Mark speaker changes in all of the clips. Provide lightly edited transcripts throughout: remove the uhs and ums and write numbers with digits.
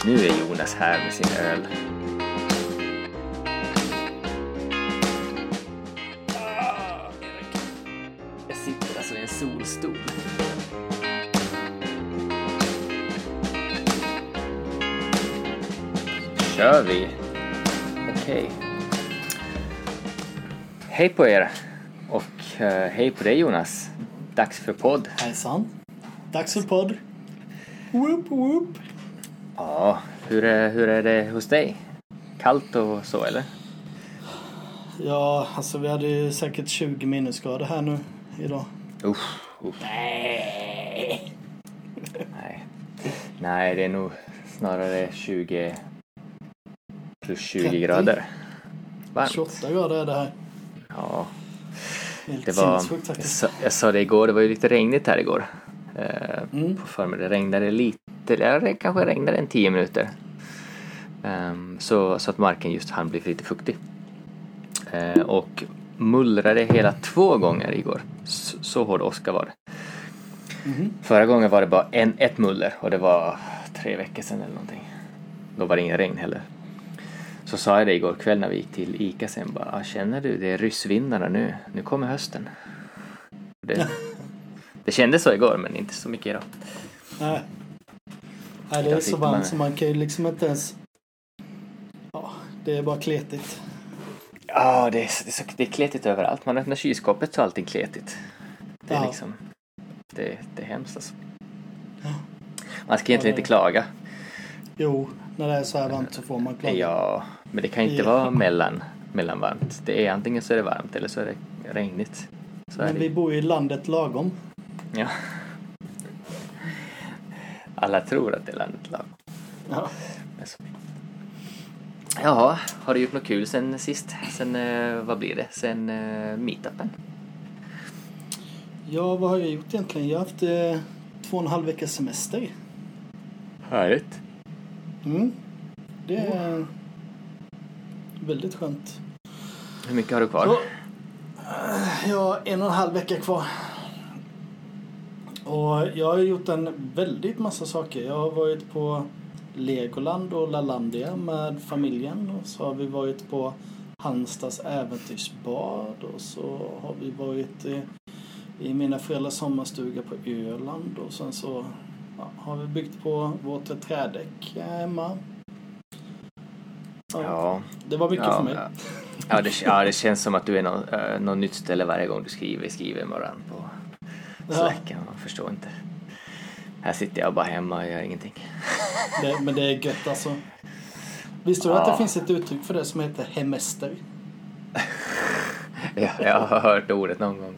Speaker 1: Nu är Jonas här med sin öl. Jag sitter alltså i en solstol. Kör vi. Okej. Hej på er. Och hej på dig Jonas. Dags för podd.
Speaker 2: Hejsan. Dags för podd. Whoop, whoop.
Speaker 1: Ja, hur är det hos dig? Kallt och så, eller?
Speaker 2: Ja, alltså vi hade ju säkert 20 minusgrader här nu idag.
Speaker 1: Nej, det är nog snarare 20 plus 20
Speaker 2: 30.
Speaker 1: grader. Varmt.
Speaker 2: 28 grader är det här.
Speaker 1: Ja,
Speaker 2: Helt
Speaker 1: det var,
Speaker 2: sinnessjukt faktiskt.
Speaker 1: jag sa det igår, det var ju lite regnigt här igår. På förmiddagen regnade lite, det kanske regnade en 10 minuter. Så att marken just hann bli lite fuktig. Och mullrade hela 2 gånger igår. Så hård åska var det. Förra gången var det bara ett muller och det var 3 veckor sedan eller någonting. Då var det ingen regn heller. Så sa jag det igår kväll när vi gick till Ica sen bara, känner du det är ryssvindarna nu? Nu kommer hösten. Det kändes så igår men inte så mycket idag.
Speaker 2: Nej, det är så varmt så man kan ju liksom inte ens... Ja, det är bara kletigt.
Speaker 1: Ja, det är kletigt överallt. Man öppnar kylskåpet så är allting kletigt. Det är liksom... Det är hemskt alltså.
Speaker 2: Ja.
Speaker 1: Man ska egentligen inte klaga. Jo,
Speaker 2: när det är så här varmt så får man klaga.
Speaker 1: Ja, men det kan inte vara mellanvarmt. Det är antingen så är det varmt eller så är det regnigt.
Speaker 2: Men vi bor ju i landet lagom.
Speaker 1: Ja. Alla tror att det är landet lagom.
Speaker 2: Ja.
Speaker 1: Jaha, har du gjort något kul sen sist? Vad blir det? Sen meetupen?
Speaker 2: Ja, vad har jag gjort egentligen? Jag har haft 2,5 veckors semester.
Speaker 1: Härligt.
Speaker 2: Det är väldigt skönt.
Speaker 1: Hur mycket har du kvar?
Speaker 2: Jag har 1,5 vecka kvar. Och jag har gjort en väldigt massa saker. Jag har varit på Legoland och Lalandia med familjen. Och så har vi varit på Halmstads äventyrsbad. Och så har vi varit i mina föräldrars sommarstuga på Öland. Och sen så har vi byggt på vårt trädäck hemma. Ja. Det var mycket för mig.
Speaker 1: Det känns som att du är något nytt ställe varje gång du skriver imorgon på Slack. Man förstår inte. Här sitter jag bara hemma och gör ingenting.
Speaker 2: Men det är gött alltså. Visste du att det finns ett uttryck för det som heter hemester?
Speaker 1: Ja, jag har hört ordet någon gång.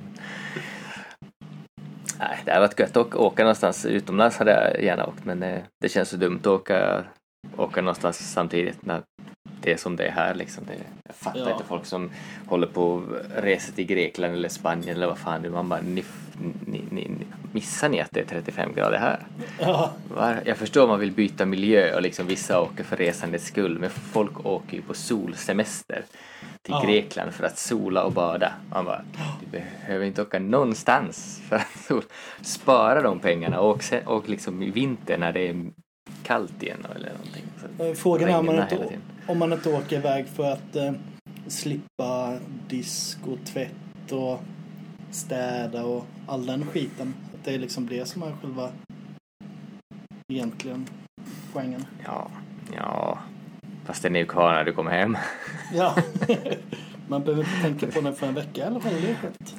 Speaker 1: Nej, det har varit gött att åka någonstans utomlands hade jag gärna åkt, men det känns så dumt att åka någonstans samtidigt när det är som det är här liksom. Jag fattar inte folk som håller på att resa till Grekland eller Spanien eller vad fan det är. Man bara, ni missar ni att det är 35 grader här?
Speaker 2: Ja.
Speaker 1: Jag förstår om man vill byta miljö och liksom vissa åker för resandets skull, men folk åker ju på solsemester till Grekland för att sola och bada. Man bara, du behöver inte åka någonstans för att spara de pengarna och liksom i vinter när det är kallt igen eller någonting.
Speaker 2: Frågan är om man inte åker iväg för att slippa disk och tvätt och städa och all den skiten. Att det är liksom det som är själva egentligen poängen.
Speaker 1: Ja. Fast den är ju kvar när du kommer hem.
Speaker 2: Ja. Man behöver inte tänka på den för en vecka i alla fall. Det är skönt.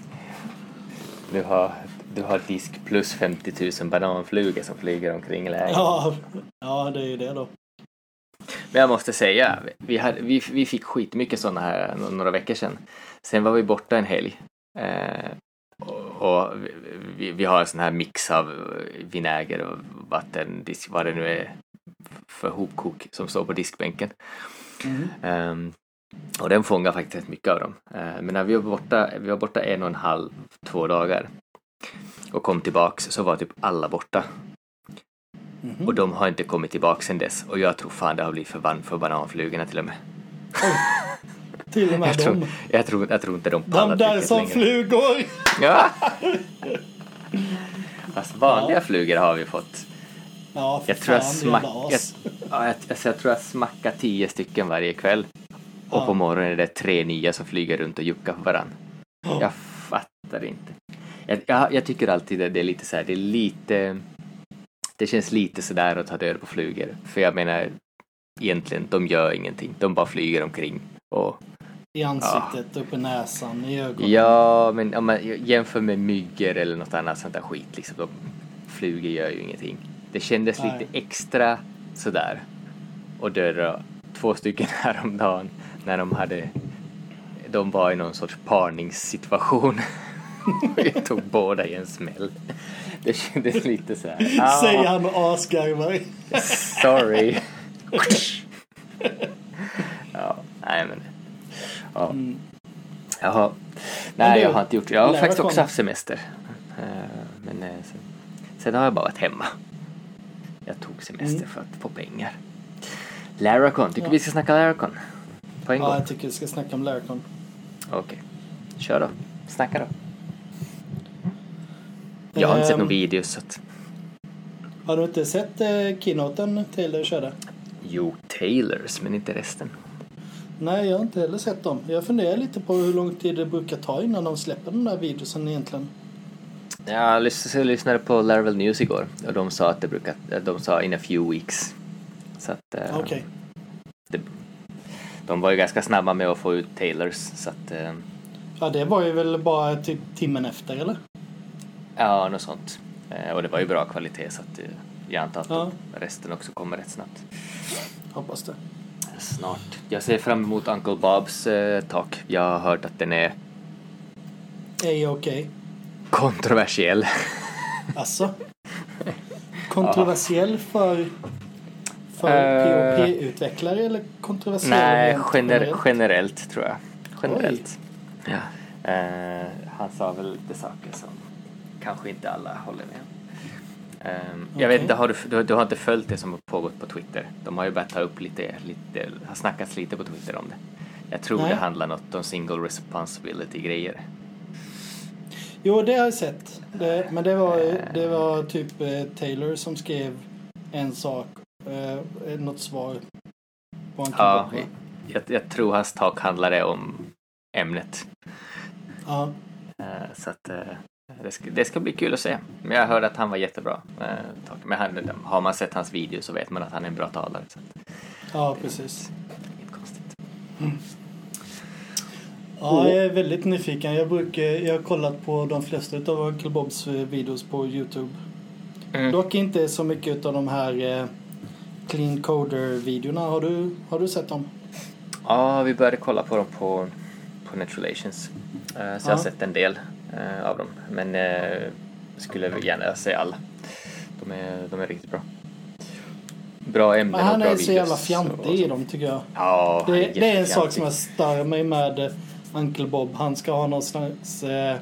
Speaker 1: Du har disk plus 50 000 bananflugor som flyger omkring lägen.
Speaker 2: Ja, det är ju det då.
Speaker 1: Men jag måste säga, vi fick skitmycket sådana här några veckor sedan. Sen var vi borta en helg. Och vi har en sån här mix av vinäger och vattendisk, vad det nu är för hopkok som står på diskbänken. Och den fångar faktiskt rätt mycket av dem. Men när vi var borta 1,5-2 dagar och kom tillbaks så var typ alla borta. Och de har inte kommit tillbaka sen dess. Och jag tror fan det har blivit förbannat för bananflugorna till och med.
Speaker 2: Till och med
Speaker 1: jag tror inte de pallar.
Speaker 2: De där som längre. Flugor!
Speaker 1: Ja! Fast vanliga flugor har vi fått.
Speaker 2: Ja,
Speaker 1: jag tror Ja, jag tror jag smackar 10 stycken varje kväll. Och på morgonen är det 3 nya som flyger runt och juckar på varann. Jag fattar inte. Jag tycker alltid det är lite så här, det känns lite sådär att ta död på flugor. För jag menar, egentligen, de gör ingenting. De bara flyger omkring. Och,
Speaker 2: i ansiktet, upp i näsan, i ögonen.
Speaker 1: Ja, men om man jämför med myggor eller något annat sånt där skit, liksom, flugor gör ju ingenting. Det kändes lite extra sådär. Och döda 2 stycken häromdagen när de var i någon sorts parningssituation. Jag tog båda i en smäll. Det kändes lite så här.
Speaker 2: Säger han och asgarvar.
Speaker 1: Sorry. Ja, nej men. Ja. Jaha. Nej, jag har inte gjort. Jag har faktiskt också haft semester. Men sen har jag bara varit hemma. Jag tog semester för att få pengar. Laracon, tycker vi ska snacka Laracon? På en gång?
Speaker 2: Ja, jag tycker vi ska snacka om Laracon.
Speaker 1: Okej. Kör då. Snacka då. Jag har inte sett någon video så att...
Speaker 2: Har du inte sett keynoten Taylor körde?
Speaker 1: Jo, Taylors, men inte resten.
Speaker 2: Nej, jag har inte heller sett dem. Jag funderar lite på hur lång tid det brukar ta innan de släpper de där videosen egentligen.
Speaker 1: Jag lyssnade på Laravel News igår och de sa att de sa in a few weeks. Så att...
Speaker 2: Okej.
Speaker 1: De var ju ganska snabba med att få ut Taylors, så att...
Speaker 2: Ja, det var ju väl bara typ timmen efter, eller?
Speaker 1: Ja, något sånt. Och det var ju bra kvalitet, så att jag antar att resten också kommer rätt snabbt.
Speaker 2: Hoppas det.
Speaker 1: Snart. Jag ser fram emot Uncle Bobs talk. Jag har hört att den är...
Speaker 2: okej.
Speaker 1: Kontroversiell.
Speaker 2: Alltså? Kontroversiell för POP-utvecklare eller kontroversiell?
Speaker 1: Nej, generellt tror jag. Generellt.
Speaker 2: Oj.
Speaker 1: Ja. Han sa väl lite saker som kanske inte alla håller med. Jag vet inte, du har inte följt det som har pågått på Twitter? De har ju börjat ta upp lite har snackats lite på Twitter om det. Jag tror det handlar något om single responsibility-grejer.
Speaker 2: Jo, det har jag sett. Men det var typ Taylor som skrev en sak, något svar på en keyboard.
Speaker 1: Jag tror hans talk handlade om ämnet.
Speaker 2: Ja.
Speaker 1: Så att det ska bli kul att se. Men jag hörde att han var jättebra. Men har man sett hans video så vet man att han är en bra talare. Så
Speaker 2: Ja, precis.
Speaker 1: Inget konstigt.
Speaker 2: Ja, jag är väldigt nyfiken. Jag har kollat på de flesta av Uncle Bobs videos på YouTube. Dock inte så mycket av de här Clean Coder-videorna. Har du sett dem?
Speaker 1: Ja, vi började kolla på dem på Net Relations. Så jag har sett en del av dem. Men skulle gärna se alla. De är riktigt bra. Bra ämnen och bra videos.
Speaker 2: Han är så jävla fjantig i dem, tycker jag.
Speaker 1: Ja,
Speaker 2: det är en sak som jag stör mig med Uncle Bob. Han ska ha någon slags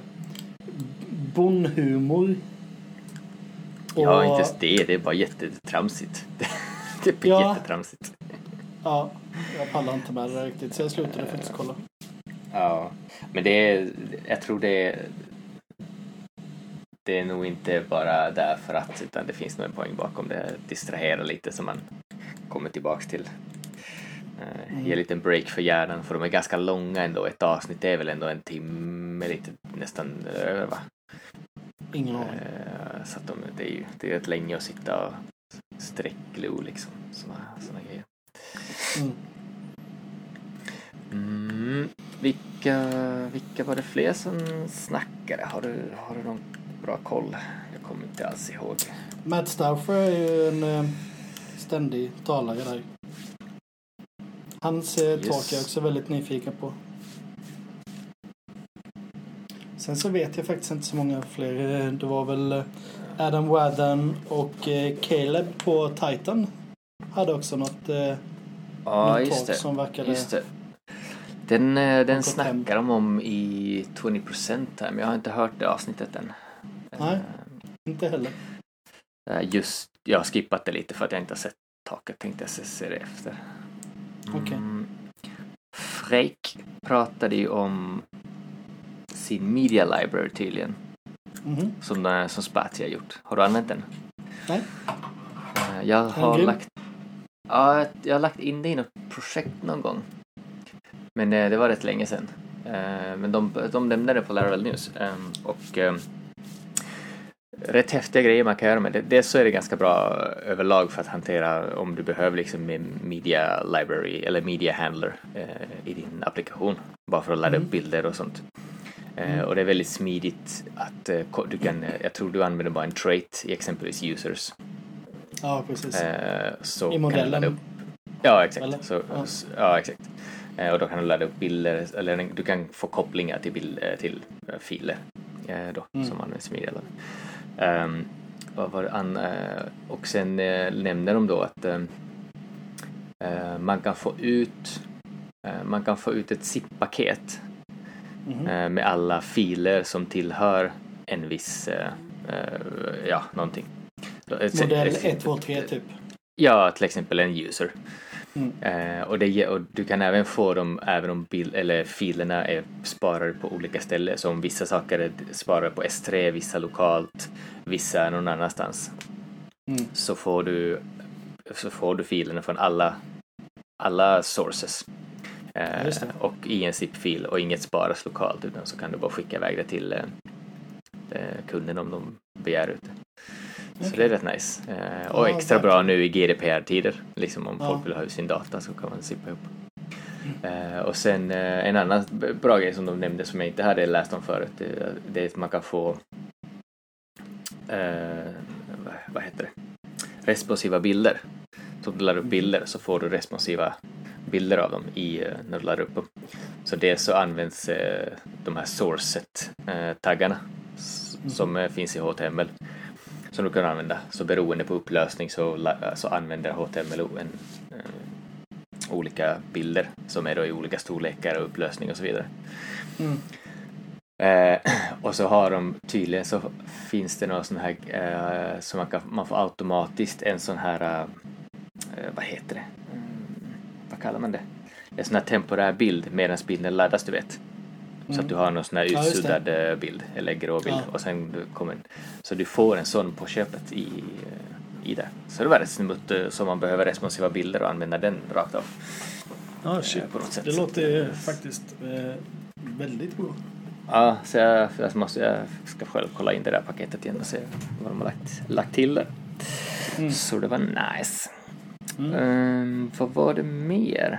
Speaker 2: bondhumor.
Speaker 1: Ja, inte ens det. Det är bara jättetramsigt. Det är jättetramsigt.
Speaker 2: Ja, jag pallar inte med det riktigt. Så jag slutade faktiskt kolla.
Speaker 1: Ja, men jag tror det är nog inte bara därför att, utan det finns nog en poäng bakom det. Distrahera lite så man kommer tillbaks till. Ge en liten break för hjärnan, för de är ganska långa ändå. Ett avsnitt är väl ändå 1 timme, lite nästan över, va?
Speaker 2: Ingen aning.
Speaker 1: Så att det är rätt länge att sitta och sträckglo liksom. Såna grejer. Vilka var det fler som snackade? Har du någon bra koll? Jag kommer inte alls ihåg.
Speaker 2: Matt Stauffer är ju en ständig talare där. Hans talk är jag också väldigt nyfiken på. Sen så vet jag faktiskt inte så många fler. Det var väl Adam Wadden och Caleb på Titan hade också något talk som verkade...
Speaker 1: Just det. Den snackar de om i 20% här, men jag har inte hört det avsnittet än.
Speaker 2: Nej, inte heller.
Speaker 1: Jag har skippat det lite för att jag inte har sett taket. Tänkte jag se det efter.
Speaker 2: Okej.
Speaker 1: Freik pratade ju om sin media library tydligen. Som Spatia har gjort. Har du använt den?
Speaker 2: Nej.
Speaker 1: Jag har Ja, jag har lagt in det i något projekt någon gång. Men det var rätt länge sedan. Men de nämnde det på Laravel News. Rätt häftiga grejer man kan göra med det. Dels så är det ganska bra överlag för att hantera om du behöver liksom med media library eller media handler i din applikation. Bara för att ladda upp bilder och sånt. Och det är väldigt smidigt att du kan, jag tror du använder bara en trait i exempelvis users.
Speaker 2: Ja, precis.
Speaker 1: Så
Speaker 2: i modellen.
Speaker 1: kan du ladda upp. Ja, exakt.
Speaker 2: Eller?
Speaker 1: Så, ja, exakt. Och då kan du ladda upp bilder, eller du kan få kopplingar till filer som används i media. Och sen nämner de då att man kan få ut ett zip-paket med alla filer som tillhör en viss någonting.
Speaker 2: Modell 1, 2, 3 typ.
Speaker 1: Ja, till exempel en user. Och du kan även få dem även om filerna är sparade på olika ställen. Så om vissa saker är sparade på S3, vissa lokalt, vissa någon annanstans. Så får du filerna från alla sources. Och i en zip-fil och inget sparas lokalt, utan så kan du bara skicka iväg det till kunden om de begär ut det. Så det är rätt nice. Och extra bra nu i GDPR-tider. Liksom om folk vill ha ut sin data så kan man zippa ihop. Och sen en annan bra grej som de nämnde som jag inte hade läst om förut. Det är att man kan få vad heter det? Responsiva bilder. Så du laddar upp bilder så får du responsiva bilder av dem när du laddar upp dem. Så det så används de här source-taggarna som finns i HTML. Som du kan använda. Så beroende på upplösning så använder HTML olika bilder som är då i olika storlekar och upplösning och så vidare. Och så har de tydligen så finns det någon sån här så man får automatiskt en sån här vad heter det? Vad kallar man det? En sån här temporär bild medan bilden laddas, du vet. Så att du har någon sån här utsuddad bild eller grå bild och sen så du får en sån på köpet i det. Så det var rätt smutt så man behöver responsiva bilder och använda den rakt av.
Speaker 2: Ja, shit. På något sätt. Det låter faktiskt väldigt bra.
Speaker 1: Ja, så jag ska själv kolla in det där paketet igen och se vad de har lagt till där. Så det var nice. Vad var det mer?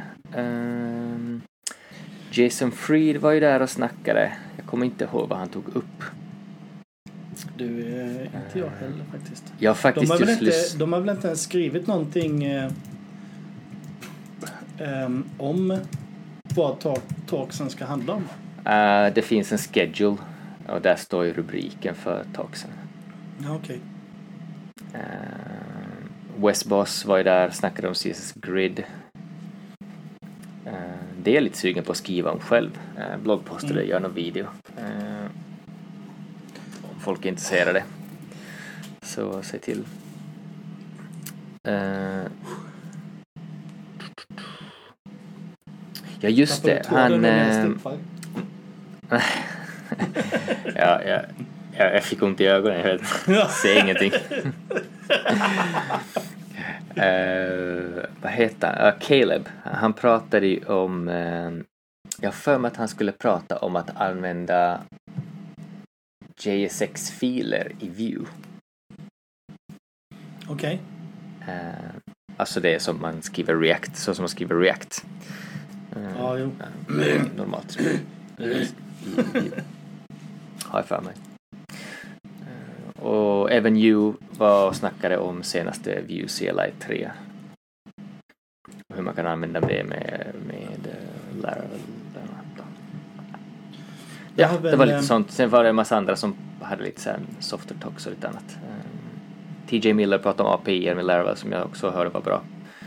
Speaker 1: Jason Fried var ju där och snackade. Jag kommer inte ihåg vad han tog upp.
Speaker 2: Du, inte jag heller faktiskt.
Speaker 1: Jag faktiskt
Speaker 2: de har väl inte ens skrivit någonting om vad talksen ska handla om?
Speaker 1: Det finns en schedule och där står ju rubriken för talksen.
Speaker 2: Ja, okej.
Speaker 1: Wes Boss var ju där, snackade om CSS Grid. Det är jag lite sugen på att skriva om själv. Bloggposter eller göra någon video. Om folk är intresserade. Så säg till. Ja, just det. Han... jag fick ont i ögonen. Jag ser ingenting. Vad heter han? Caleb. Han pratade ju om jag för mig att han skulle prata om att använda JSX-filer i Vue.
Speaker 2: Okej.
Speaker 1: Alltså det är som man skriver React, så som man skriver React.
Speaker 2: Ja, jo.
Speaker 1: Normalt. Har jag för mig. Och även Vue var och snackade om senaste Vue CLI 3. Och hur man kan använda det med Laravel. Ja, det var lite sånt. Sen var det en massa andra som hade lite så här softer talks och lite annat. TJ Miller pratade om API med Laravel som jag också hörde var bra.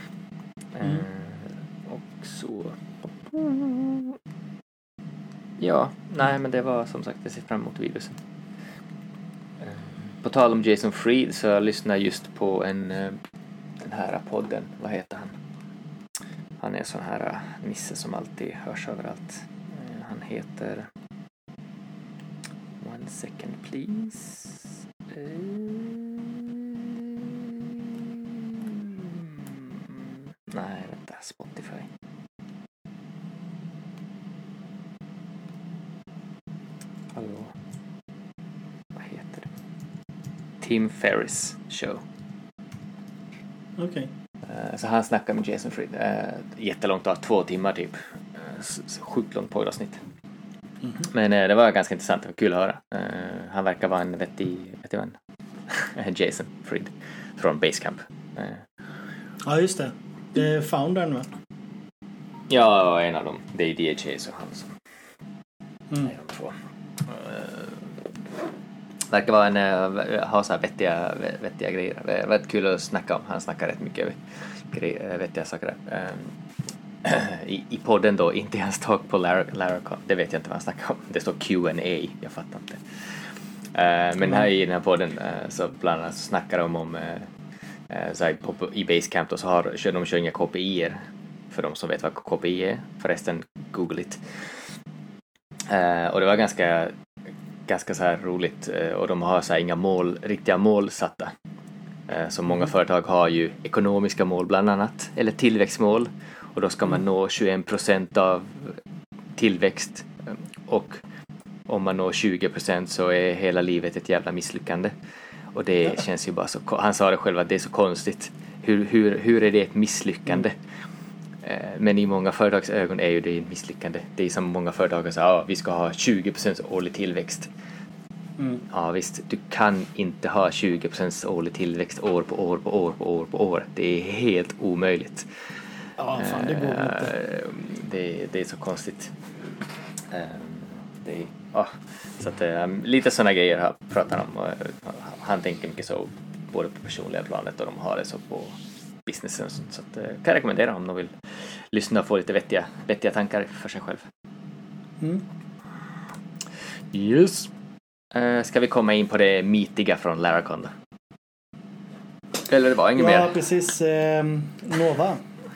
Speaker 1: Och så... Ja, nej men det var som sagt, jag ser fram emot videosen. På tal om Jason Fried så jag lyssnar just på den här podden. Vad heter han? Han är en sån här nisse som alltid hörs överallt. Han heter... One second please. Vänta, Spotify. Hallå. Vad heter det? Tim Ferriss show.
Speaker 2: Okej.
Speaker 1: Så han snackar med Jason Fried. Jättelångt av 2 timmar typ. Sjukt långt poddavsnitt. Men det var ganska intressant. Det var kul att höra. Han verkar vara en vettig vän. Jason Fried från Basecamp.
Speaker 2: Ja, just det. Det är foundern, va?
Speaker 1: Ja, en av dem. Det är DJ Chase och han som är de 2. Verkar vara ha så här vettiga grejer. Det var kul att snacka om. Han snackar rätt mycket vettiga saker där. I podden då, inte hans talk på Laracon. Det vet jag inte vad han snackar om. Det står Q&A, jag fattar inte. Men här i den här podden så bland annat snackar de om så här, i Basecamp då, så kör inga KPI:er för de som vet vad KPI är. Förresten, google it. Och det var ganska så här roligt, och de har så här inga riktiga mål satta. Så många företag har ju ekonomiska mål bland annat, eller tillväxtmål, och då ska man nå 21% av tillväxt, och om man når 20% så är hela livet ett jävla misslyckande. Och det känns ju bara så, han sa det själv att det är så konstigt. Hur är det ett misslyckande? Men i många företags ögon är ju det ett misslyckande. Det är som många företag säger, vi ska ha 20% årlig tillväxt. Ja visst, du kan inte ha 20% årlig tillväxt år på år. Det är helt omöjligt.
Speaker 2: Ja, fan, det går inte.
Speaker 1: Det är så konstigt. Så att lite sådana grejer pratar han om. Han tänker mycket så både på personliga planet och de har det så på businessen. Så att, kan jag rekommendera om de vill lyssna och få lite vettiga tankar för sig själv. Yes. Ska vi komma in på det mitiga från Laracon då? Eller det var inget mer?
Speaker 2: Ja, precis. Nova.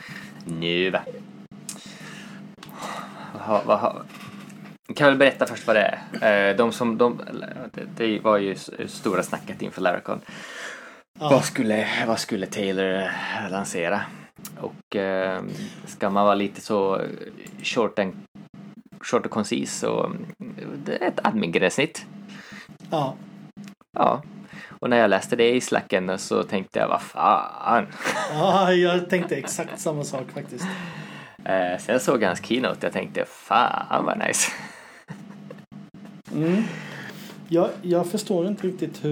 Speaker 1: Kan väl berätta först vad det är. Det var ju stora snacket inför Laracon. Ja. Vad skulle Taylor lansera? Och ska man vara lite så short och koncis, så det är ett admin-gränssnitt.
Speaker 2: Ja.
Speaker 1: Ja. Och när jag läste det i Slacken så tänkte jag, vad fan?
Speaker 2: Ja, jag tänkte exakt samma sak faktiskt.
Speaker 1: Sen såg jag hans keynote, jag tänkte, fan vad nice.
Speaker 2: Jag förstår inte riktigt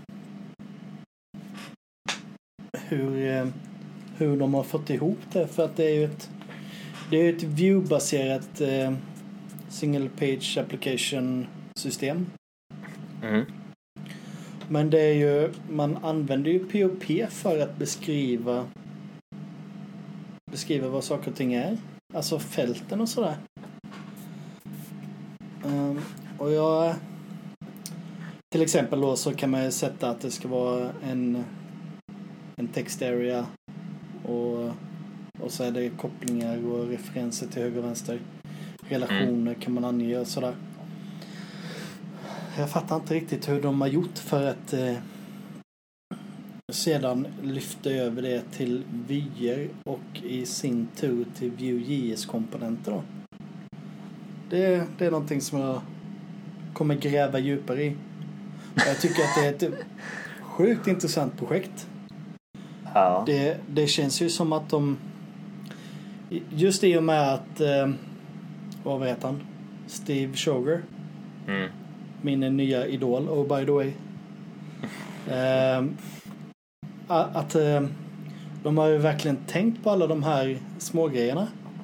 Speaker 2: hur de har fått ihop det, för att det är ju ett view-baserat single page application system. Men det är ju, man använder ju POP för att beskriva vad saker och ting är, alltså fälten och sådär. Och jag till exempel då så kan man ju sätta att det ska vara en text area och så är det kopplingar och referenser till höger och vänster. Relationer kan man ange och sådär. Jag fattar inte riktigt hur de har gjort för att sedan lyfta över det till vyer och i sin tur till Vue.js-komponenter då. Det är någonting som jag kommer gräva djupare i. Jag tycker att det är ett sjukt intressant projekt.
Speaker 1: Ja.
Speaker 2: Det känns ju som att de just i och med att vad vet han? Steve Sugar. Min nya idol, oh by the way. Att de har ju verkligen tänkt på alla de här små grejerna.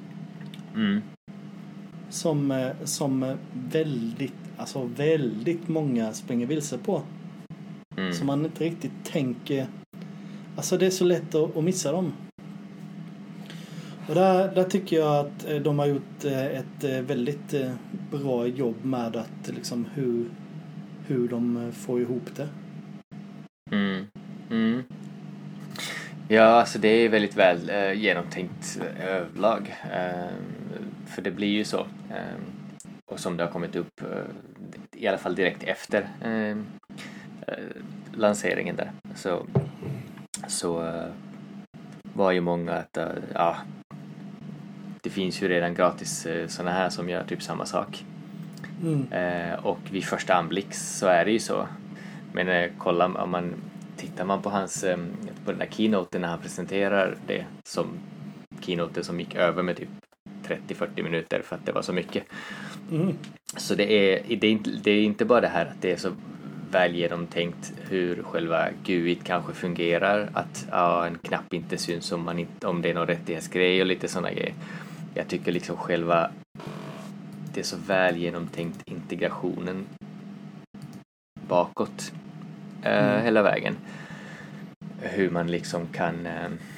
Speaker 2: Som väldigt många springer vilse på. Som man inte riktigt tänker. Alltså det är så lätt att missa dem. Och där tycker jag att de har gjort ett väldigt bra jobb med att liksom hur de får ihop det.
Speaker 1: Ja, alltså det är väldigt väl genomtänkt överlag. För det blir ju så. Och som det har kommit upp i alla fall direkt efter lanseringen där. Så var ju många att det finns ju redan gratis såna här som gör typ samma sak. Och vid första anblick så är det ju så. Men tittar man på på den där keynoten när han presenterar det som keynoten som gick över med typ 30-40 minuter för att det var så mycket. Så det är inte bara det här att det är så väl genomtänkt hur själva GUIt kanske fungerar, att en knapp inte syns om det är någon rättighetsgrej och lite sådana grejer. Jag tycker liksom själva det är så väl genomtänkt integrationen bakåt hela vägen. Hur man liksom kan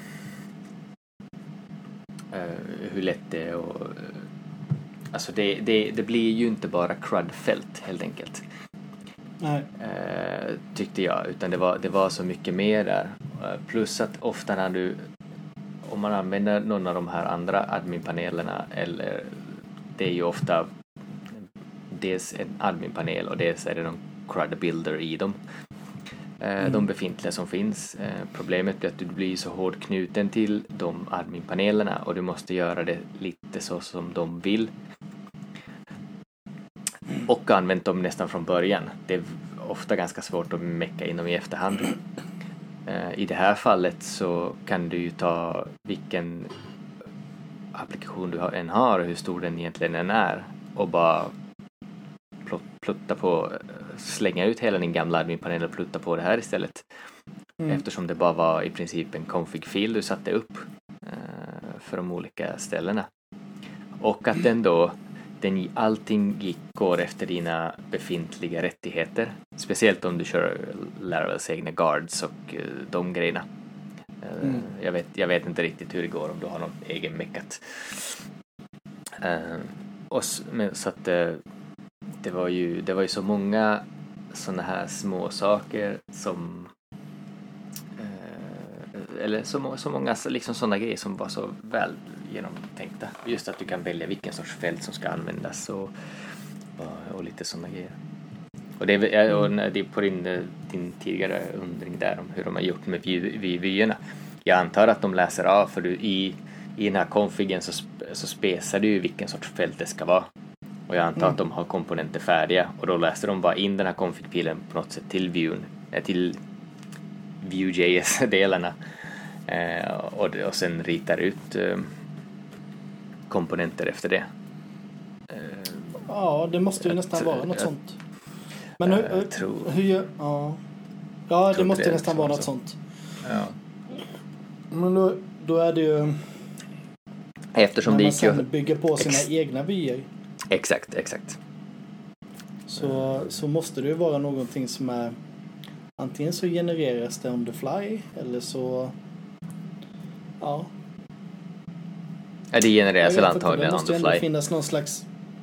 Speaker 1: hur lätt det är och alltså det blir ju inte bara CRUD-fält helt enkelt.
Speaker 2: Nej.
Speaker 1: Tyckte jag, utan det var så mycket mer där. Plus att ofta om man använder någon av de här andra adminpanelerna, eller det är ju ofta dels en adminpanel och dels är det någon CRUD builder i dem. De befintliga som finns. Problemet är att du blir så hårt knuten till de adminpanelerna och du måste göra det lite så som de vill. Och använt dem nästan från början. Det är ofta ganska svårt att mecka in dem i efterhand. I det här fallet så kan du ju ta vilken applikation du än har, hur stor den egentligen än är, och bara plutta på, slänga ut hela din gamla adminpanel och plutta på det här istället. Eftersom det bara var i princip en config-fil du satte upp för de olika ställena. Och att allting går efter dina befintliga rättigheter. Speciellt om du kör Laravels egna guards och de grejerna. Jag vet inte riktigt hur det går om du har något egen meckat. Så att det var ju så många såna här små saker som eller så många liksom sådana grejer som var så väl genomtänkta. Just att du kan välja vilken sorts fält som ska användas och lite sådana grejer. Och det är på din tidigare undring där om hur de har gjort med vyerna. Jag antar att de läser av, för i den här configen så spesar du vilken sorts fält det ska vara. Och jag antar att de har komponenter färdiga, och då läser de bara in den här config-pilen på något sätt till Vue.js-delarna och sen ritar ut komponenter efter det.
Speaker 2: Ja, det måste ju nästan vara något sånt. Men det måste nästan vara något sånt.
Speaker 1: Ja.
Speaker 2: Men då är det ju
Speaker 1: eftersom
Speaker 2: när
Speaker 1: det
Speaker 2: man
Speaker 1: gick ju
Speaker 2: sen bygger på sina egna vyer.
Speaker 1: Exakt.
Speaker 2: Så måste det ju vara någonting som är antingen så genereras det on the fly, eller så ja,
Speaker 1: det genereras väl antagligen on the fly.
Speaker 2: Det måste ändå finnas någon slags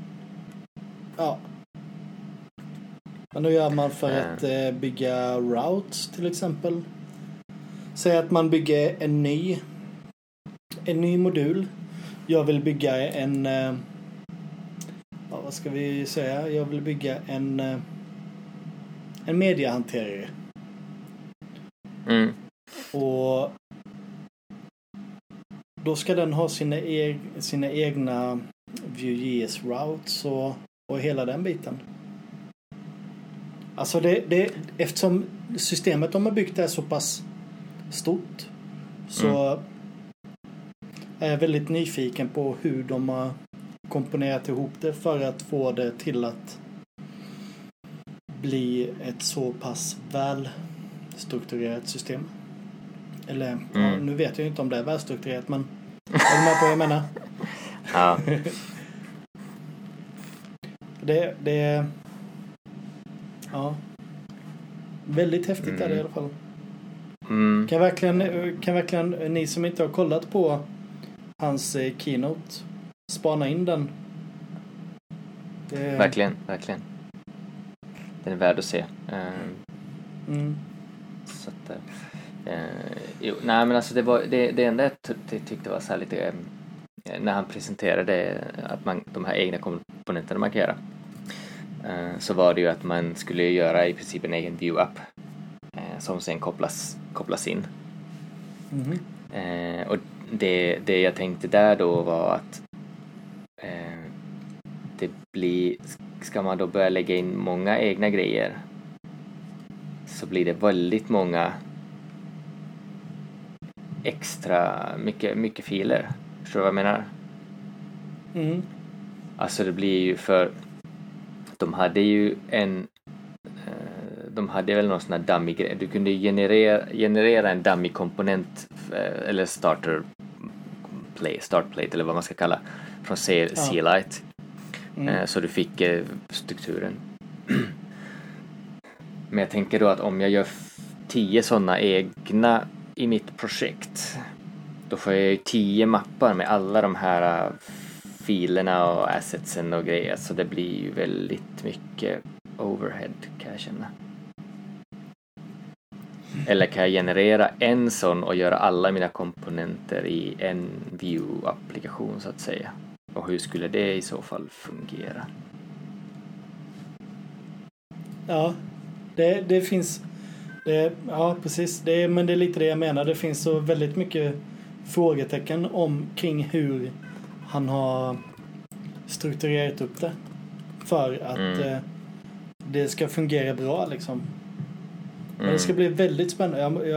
Speaker 2: men då gör man för att bygga routes till exempel. Säg att man bygger en ny modul. Jag vill bygga vad ska vi säga? Jag vill bygga en mediahanterare. Och då ska den ha sina egna Vue.js routes och hela den biten. Alltså eftersom systemet de har byggt är så pass stort, så är jag väldigt nyfiken på hur de har komponerat ihop det för att få det till att bli ett så pass välstrukturerat system. Eller nu vet jag inte om det är välstrukturerat, men är du med på vad jag menar?
Speaker 1: Ja.
Speaker 2: Det är väldigt häftigt är det i alla fall. Kan verkligen ni som inte har kollat på hans keynote spana in den.
Speaker 1: Verkligen. Den är värd att se. Så att, nej, men alltså det enda jag tyckte var så här lite när han presenterade att de här egna komponenterna man kan göra, så var det ju att man skulle göra i princip en egen Vue-app som sen kopplas in. Och det jag tänkte där då var att det blir, ska man då börja lägga in många egna grejer så blir det väldigt många extra, mycket filer. Förstår du vad jag menar?
Speaker 2: Mm.
Speaker 1: Alltså det blir ju för de hade väl någon sån här dummy-grej. Du kunde generera en dummy-komponent eller startplate eller vad man ska kalla från C-Lite. Så du fick strukturen. Men jag tänker då att om jag gör 10 sådana egna i mitt projekt, då får jag ju 10 mappar med alla de här filerna och assetsen och grejer, så det blir ju väldigt mycket overhead, kan jag känna. Eller kan jag generera en sån och göra alla mina komponenter i en view-applikation så att säga? Och hur skulle det i så fall fungera?
Speaker 2: Ja, det finns... ja, precis. Men det är lite det jag menar. Det finns så väldigt mycket frågetecken kring hur han har strukturerat upp det. För att det ska fungera bra liksom. Men det ska bli väldigt spännande.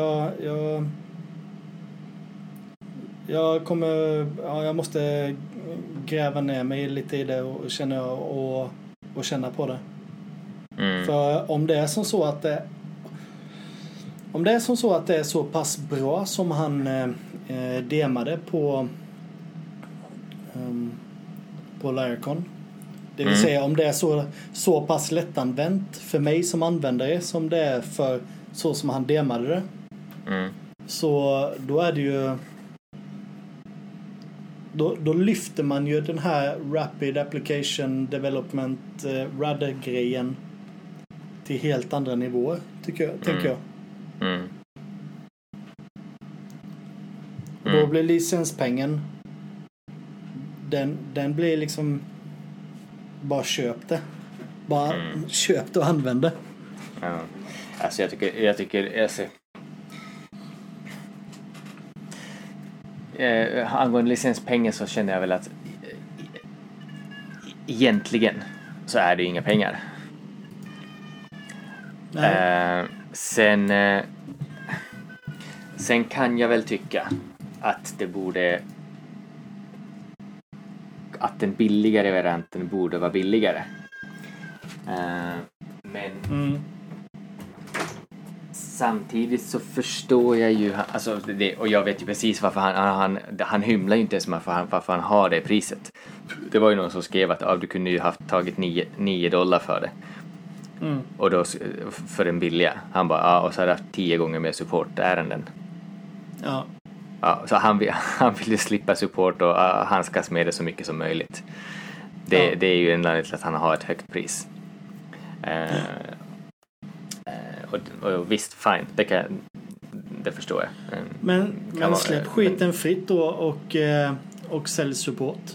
Speaker 2: Jag måste gräva ner mig lite i det och känna på det. För om det är som så att det är så pass bra som han demade på Lyricon, det vill säga om det är så pass lättanvänt för mig som användare som det är för så som han demade det, så då är det ju då lyfter man ju den här Rapid Application Development RAD-grejen till helt andra nivåer, tänker jag. Och då blir licenspengen den blir liksom bara köp det. Bara köp det och använd det.
Speaker 1: Ja. Alltså jag tycker alltså, angående licenspengar så känner jag väl att egentligen så är det inga pengar. Sen kan jag väl tycka att att den billigare varianten borde vara billigare. Men samtidigt så förstår jag ju alltså det, och jag vet ju precis varför han hymlar ju inte ens varför han har det priset. Det var ju någon som skrev att du kunde ju tagit $9 för det. Och då för den billiga. Han bara, och så hade jag haft 10 gånger mer supportärenden. Ja, så han vill ju slippa support och handskas med det så mycket som möjligt. Det är ju en anledning till att han har ett högt pris. Och visst, fine. Det förstår jag.
Speaker 2: Men släpp skiten fritt då och sälj support.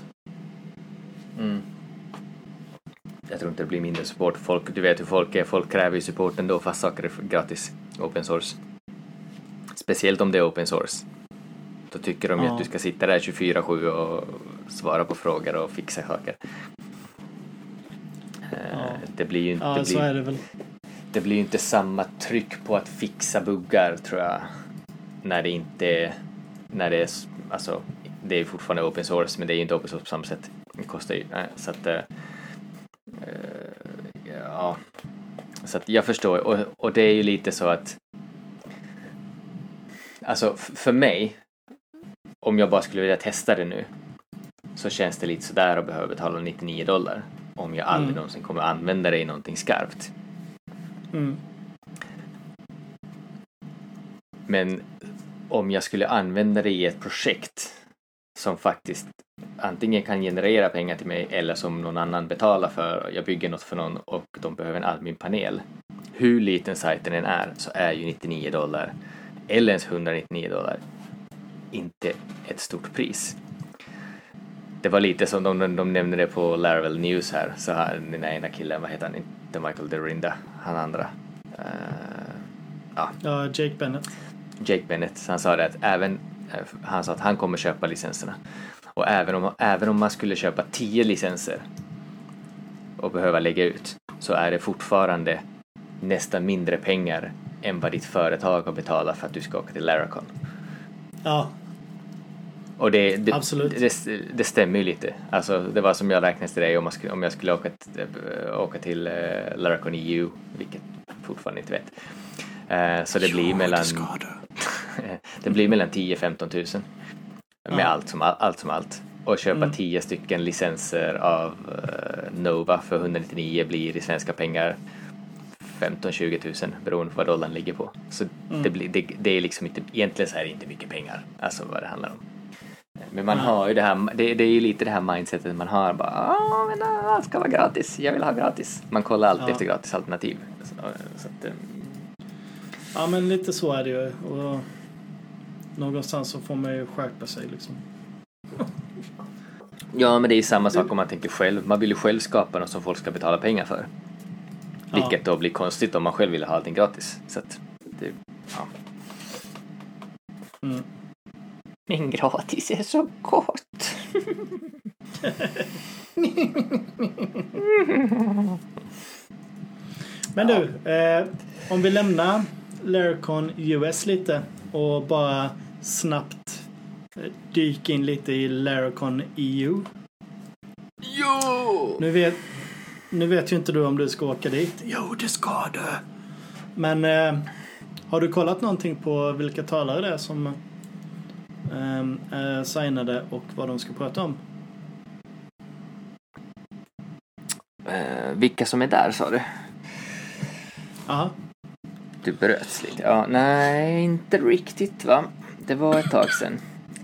Speaker 1: Jag tror inte det blir mindre support. Du vet hur folk är. Folk kräver ju support ändå fast saker är gratis. Open source. Speciellt om det är open source. Då tycker de att du ska sitta där 24/7 och svara på frågor och fixa saker. Det blir ju inte...
Speaker 2: så är det väl.
Speaker 1: Det blir ju inte samma tryck på att fixa buggar, tror jag. När det är alltså, det är fortfarande open source, men det är ju inte open source på samma sätt. Det kostar ju, så att ja, så att jag förstår, och det är ju lite så att alltså för mig, om jag bara skulle vilja testa det nu, så känns det lite sådär att behöva betala $99 om jag aldrig någonsin kommer använda det i någonting skarpt. Men om jag skulle använda det i ett projekt som faktiskt antingen kan generera pengar till mig eller som någon annan betalar för, jag bygger något för någon och de behöver en adminpanel, hur liten sajten än är, så är ju $99 eller ens $199 inte ett stort pris. Det var lite som de nämnde det på Laravel News här, så här, den ena killen, vad heter han, inte Michael Derinda, han andra, Jake Bennett, så han sa det att han sa att han kommer köpa licenserna, och även om man skulle köpa 10 licenser och behöva lägga ut, så är det fortfarande nästan mindre pengar än vad ditt företag har betalat för att du ska åka till Laracon.
Speaker 2: Ja.
Speaker 1: Och det stämmer ju lite. Alltså, det var som jag räknade till dig om jag skulle åka till Laracon EU, vilket fortfarande inte vet. Så det blir mellan 10-15 tusen med allt som allt. Och köpa 10 stycken licenser av Nova för 199 blir i svenska pengar 15-20 tusen beroende på vad dollarn ligger på. Så det är liksom inte, egentligen så är det inte mycket pengar, alltså vad det handlar om. Men man har ju det här, det är ju lite det här mindsetet man har, bara men allt ska vara gratis, jag vill ha gratis. Man kollar alltid efter gratis alternativ. Så att,
Speaker 2: ja, men lite så är det ju, och någonstans så får man ju skärpa sig liksom.
Speaker 1: Ja, men det är ju samma sak om man tänker själv. Man vill ju själv skapa något som folk ska betala pengar för. Vilket då blir konstigt om man själv vill ha allting gratis. Så att det, ja. Men gratis är så gott.
Speaker 2: Men du, om vi lämnar Laracon US lite och bara snabbt dyka in lite i Laracon EU.
Speaker 1: Jo!
Speaker 2: Nu vet ju inte du om du ska åka dit. Jo, det ska du. Men har du kollat någonting på vilka talare det är som är signade och vad de ska prata om?
Speaker 1: Vilka som är där, sa du?
Speaker 2: Ja.
Speaker 1: Du bröts lite. Ja, nej, inte riktigt, va? Det var ett tag sedan.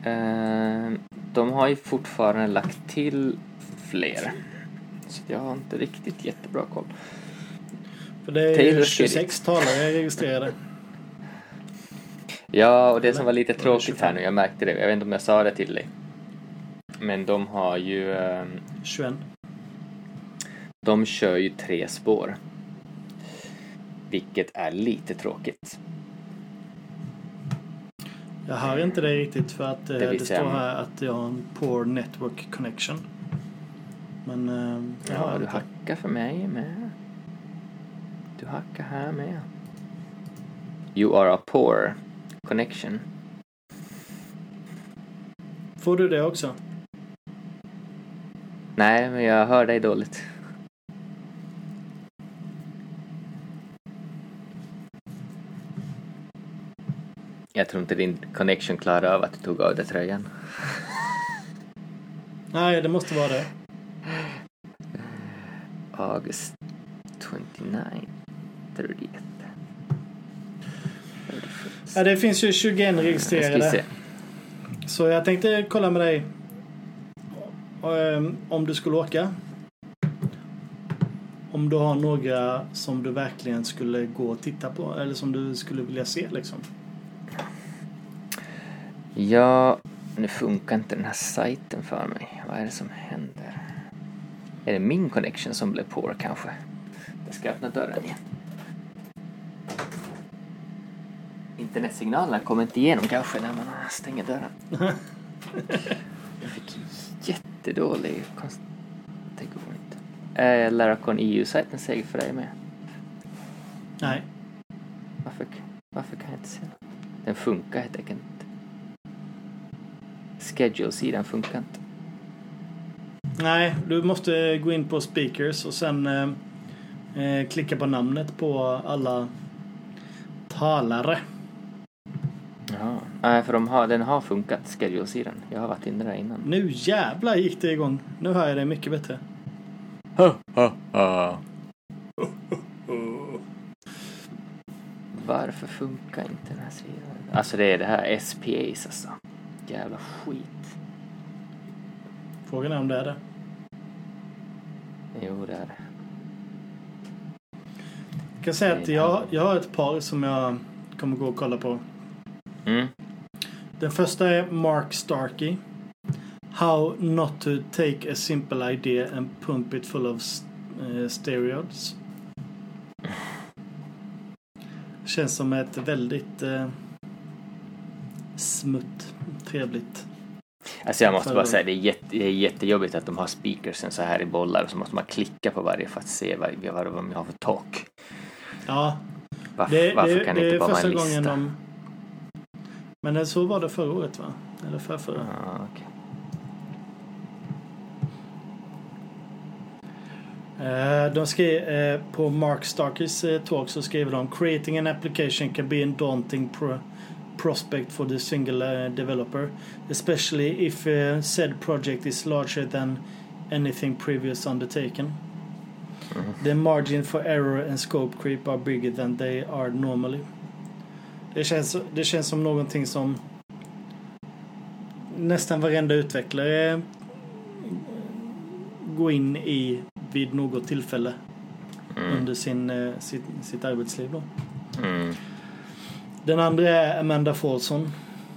Speaker 1: De har ju fortfarande lagt till fler. Så jag har inte riktigt jättebra koll.
Speaker 2: För det är 26 talare registrerade.
Speaker 1: Ja, och det som var lite tråkigt här nu, jag märkte det. Jag vet inte om jag sa det till dig. Men de har ju...
Speaker 2: 21.
Speaker 1: De kör ju 3 spår. Vilket är lite tråkigt.
Speaker 2: Jag hör inte det riktigt för att det står här att jag har en poor network connection. Men
Speaker 1: ja, du hackar för mig med. Du hackar här med. You are a poor connection.
Speaker 2: Får du det också?
Speaker 1: Nej, men jag hör dig dåligt. Jag tror inte din connection klarar av att du tog av dig tröjan.
Speaker 2: Nej, det måste vara det.
Speaker 1: August 29, 31.
Speaker 2: Ja, det finns ju 21 registrerade. Så jag tänkte kolla med dig om du skulle åka. Om du har några som du verkligen skulle gå och titta på eller som du skulle vilja se liksom.
Speaker 1: Ja, nu funkar inte den här sajten för mig. Vad är det som händer? Är det min connection som blev poor kanske? Jag ska öppna dörren igen. Internetsignalen kommer inte igenom kanske när man stänger dörren. Jag fick jättedålig det går inte. Laracon EU-sajten säger för dig med?
Speaker 2: Nej.
Speaker 1: Varför kan jag inte se den? Den funkar helt enkelt. Schedule-sidan funkar inte.
Speaker 2: Nej, du måste gå in på speakers och sen klicka på namnet på alla talare.
Speaker 1: Ja, nej, för den har funkat, schedule-sidan. Jag har varit inne där innan.
Speaker 2: Nu jävlar gick det igång. Nu hör jag det mycket bättre. Varför funkar inte den här sidan? Alltså det är det här SPAs alltså. Jävla skit. Frågan är om det är det.
Speaker 1: Jo, det är det.
Speaker 2: Jag kan säga att jag har ett par som jag kommer gå och kolla på. Den första är Mark Starkey. How not to take a simple idea and pump it full of steroids. Känns som ett väldigt smutt, trevligt.
Speaker 1: Alltså jag måste bara säga, det är jättejobbigt att de har speakersen så här i bollar och så måste man klicka på varje för att se vad de har för talk.
Speaker 2: Ja.
Speaker 1: Varför kan det inte bara vara en lista?
Speaker 2: Men så var det förra året, va? Eller förra.
Speaker 1: Ja, okej.
Speaker 2: De skrev på Mark Starkers talk, så skrev de: creating an application can be a daunting prospect for the single developer, especially if said project is larger than anything previous undertaken. The margin for error and scope creep are bigger than they are normally. Det känns som någonting som nästan varenda utvecklare går in i vid något tillfälle under sitt arbetsliv då. Den andra är Amanda Folsom.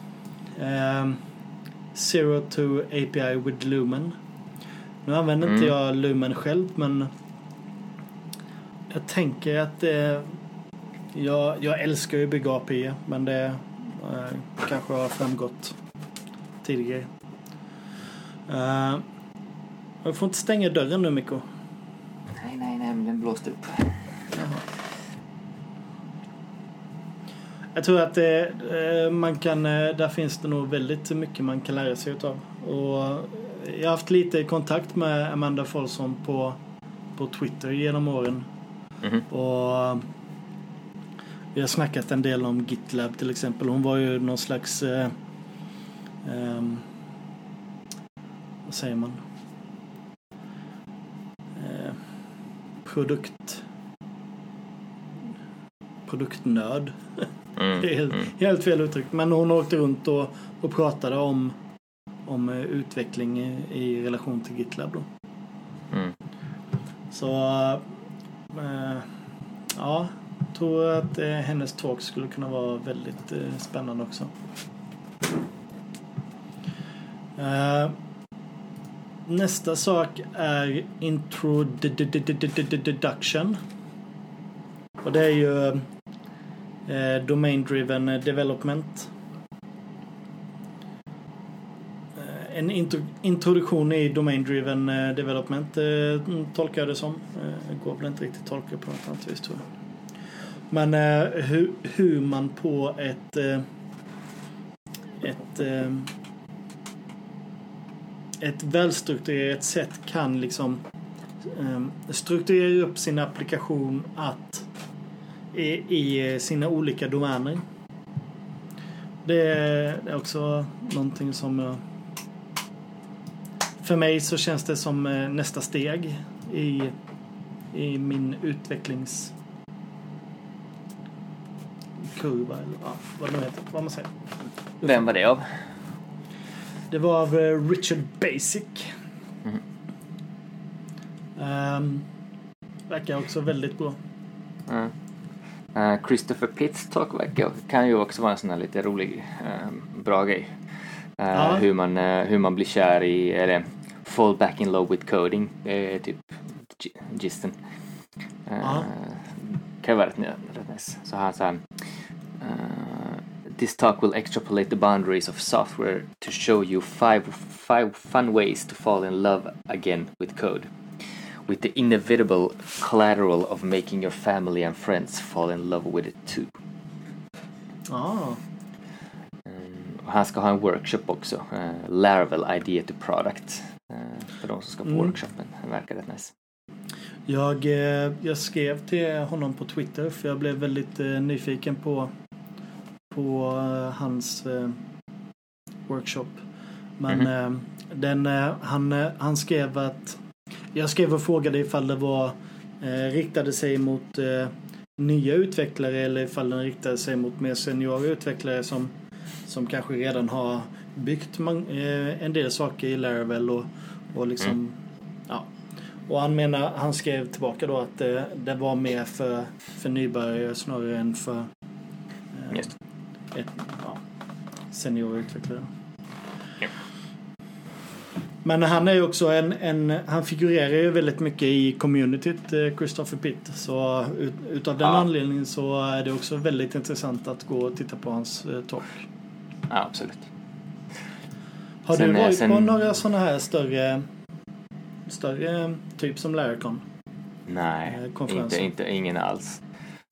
Speaker 2: Zero to API with Lumen. Nu använder inte jag Lumen själv, men jag tänker att jag älskar ju att bygga API, men det kanske har framgått tidigare. Jag får inte stänga dörren nu, Mikko.
Speaker 1: Nej, men den blåste upp.
Speaker 2: Jaha. Jag tror att man kan, där finns det nog väldigt mycket man kan lära sig utav. Och jag har haft lite kontakt med Amanda Folsom på Twitter genom åren. Och vi har snackat en del om GitLab till exempel. Hon var ju någon slags vad säger man? Produktnörd. Helt fel uttryck. Men hon åkte runt och pratade om utveckling i relation till GitLab då. Så ja, jag tror att hennes talk skulle kunna vara väldigt spännande också. Nästa sak är introduction. Och det är ju domain-driven development. En introduktion i domain-driven development tolkar jag det som. Det går väl inte riktigt tolka på något annat vis, tror jag. Men hur man på ett välstrukturerat sätt kan liksom strukturera upp sin applikation i sina olika domäner. Det är också någonting som för mig så känns det som nästa steg i min utvecklingskurva, eller vad det heter, vad man säger.
Speaker 1: Vem var det av?
Speaker 2: Det var av Richard Basic. Verkar också väldigt bra.
Speaker 1: Christopher Pitts talk kan ju också vara en sån här lite rolig bra grej. Hur man blir kär i, eller fall back in love with coding, typ gisten. Kan vara rätt nice. Så han sa this talk will extrapolate the boundaries of software to show you five fun ways to fall in love again with code, with the inevitable collateral of making your family and friends fall in love with it too. Han ska ha en workshop också, Laravel Idea to Product, för de som ska på workshopen. Det verkar rätt nice.
Speaker 2: Jag skrev till honom på Twitter, för jag blev väldigt nyfiken på hans workshop. Men han skrev att jag skrev och frågade ifall det var riktade sig mot nya utvecklare eller ifall den riktade sig mot mer seniora utvecklare som kanske redan har byggt en del saker i Laravel och liksom och han skrev tillbaka då att det var mer för nybörjare snarare än för seniora utvecklare. Men han är ju också han figurerar ju väldigt mycket i communityt, Christopher Pitt. Så utav den anledningen så är det också väldigt intressant att gå och titta på hans talk.
Speaker 1: Ja, absolut.
Speaker 2: Har du varit på några sådana här större typ som Laracon?
Speaker 1: Nej, ingen alls.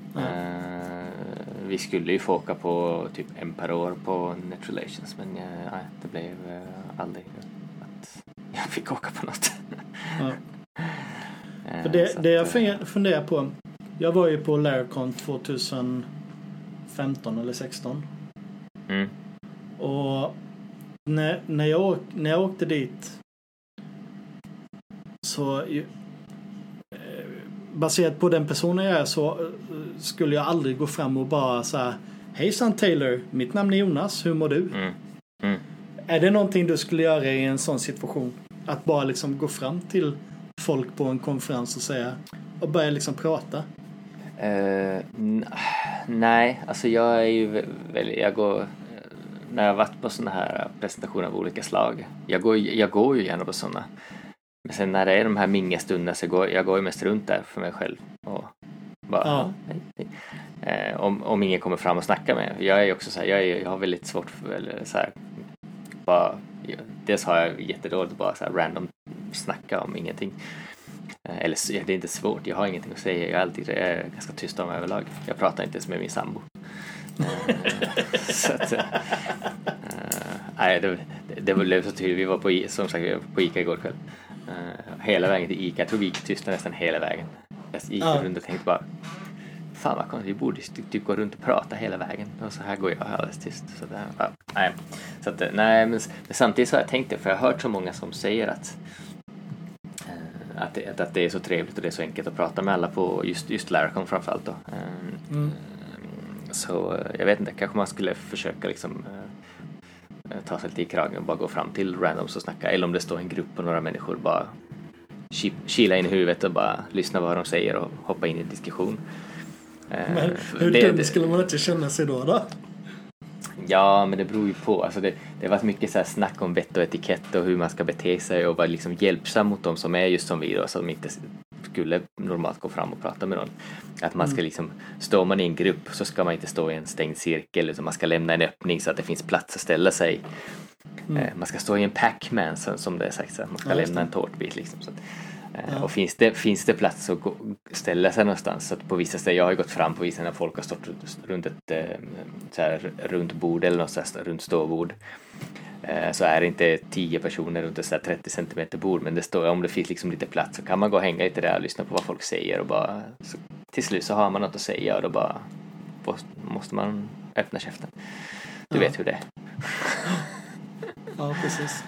Speaker 1: Vi skulle ju få åka på typ en per år på Net Relations, men nej, det blev aldrig att jag fick åka på något.
Speaker 2: Ja. För det jag funderar på, jag var ju på Laracon 2015 eller 16. Och när jag åkte dit så baserat på den personen jag är så skulle jag aldrig gå fram och bara säga hejsan Taylor, mitt namn är Jonas, hur mår du? Är det någonting du skulle göra i en sån situation? Att bara liksom gå fram till folk på en konferens och säga och börja liksom prata?
Speaker 1: Nej, alltså jag är ju jag går när jag har varit på såna här presentationer av olika slag. Jag går ju gärna på såna. Men sen när det är de här mingestunderna så jag går ju mest runt där för mig själv och bara hej. Om ingen kommer fram och snackar med mig. Jag är också så här, jag har väldigt svårt för så här, bara dels har jag jättedåligt bara så här random snacka om ingenting. Eller det är inte svårt, jag har ingenting att säga. Jag är ganska tyst om överlag. Jag pratar inte ens med min sambo. Så att nej, det blev så tydligt. Vi var på Ica igår kväll. Hela vägen till Ica. Jag tror vi gick tysta nästan hela vägen. Jag gick runt och tänkte bara fan vad konstigt, vi borde typ gå runt och prata hela vägen. Och så här går jag alldeles tyst. Så nej. Så att, nej, men samtidigt så har jag tänkt det, för jag har hört så många som säger att det är så trevligt och det är så enkelt att prata med alla på just Laracon framförallt då. Så jag vet inte, kanske man skulle försöka liksom ta sig lite i kragen och bara gå fram till randoms och snacka, eller om det står en grupp på några människor, bara kila in i huvudet och bara lyssna vad de säger och hoppa in i en diskussion.
Speaker 2: Men hur dum skulle man inte känna sig då?
Speaker 1: Ja, men det beror ju på. Alltså det har varit mycket så här snack om vett och etikett och hur man ska bete sig och vara liksom hjälpsam mot dem som är just som vi då, som inte skulle normalt gå fram och prata med någon. Att man ska liksom, står man i en grupp så ska man inte stå i en stängd cirkel, utan man ska lämna en öppning så att det finns plats att ställa sig. Man ska stå i en Pac-Man som det är sagt, så att man ska lämna en tårtbit liksom, så att, och finns det plats att ställa sig någonstans, så att på vissa ställen, jag har gått fram på vissa när folk har stått runt ett så här runt bord eller något så här, runt ståbord, så är det inte 10 personer runt ett så här 30 centimeter bord, men det står, om det finns liksom lite plats så kan man gå och hänga lite där och lyssna på vad folk säger, och bara så, till slut så har man något att säga och då bara måste man öppna käften. Du vet hur det är.
Speaker 2: Ja, precis.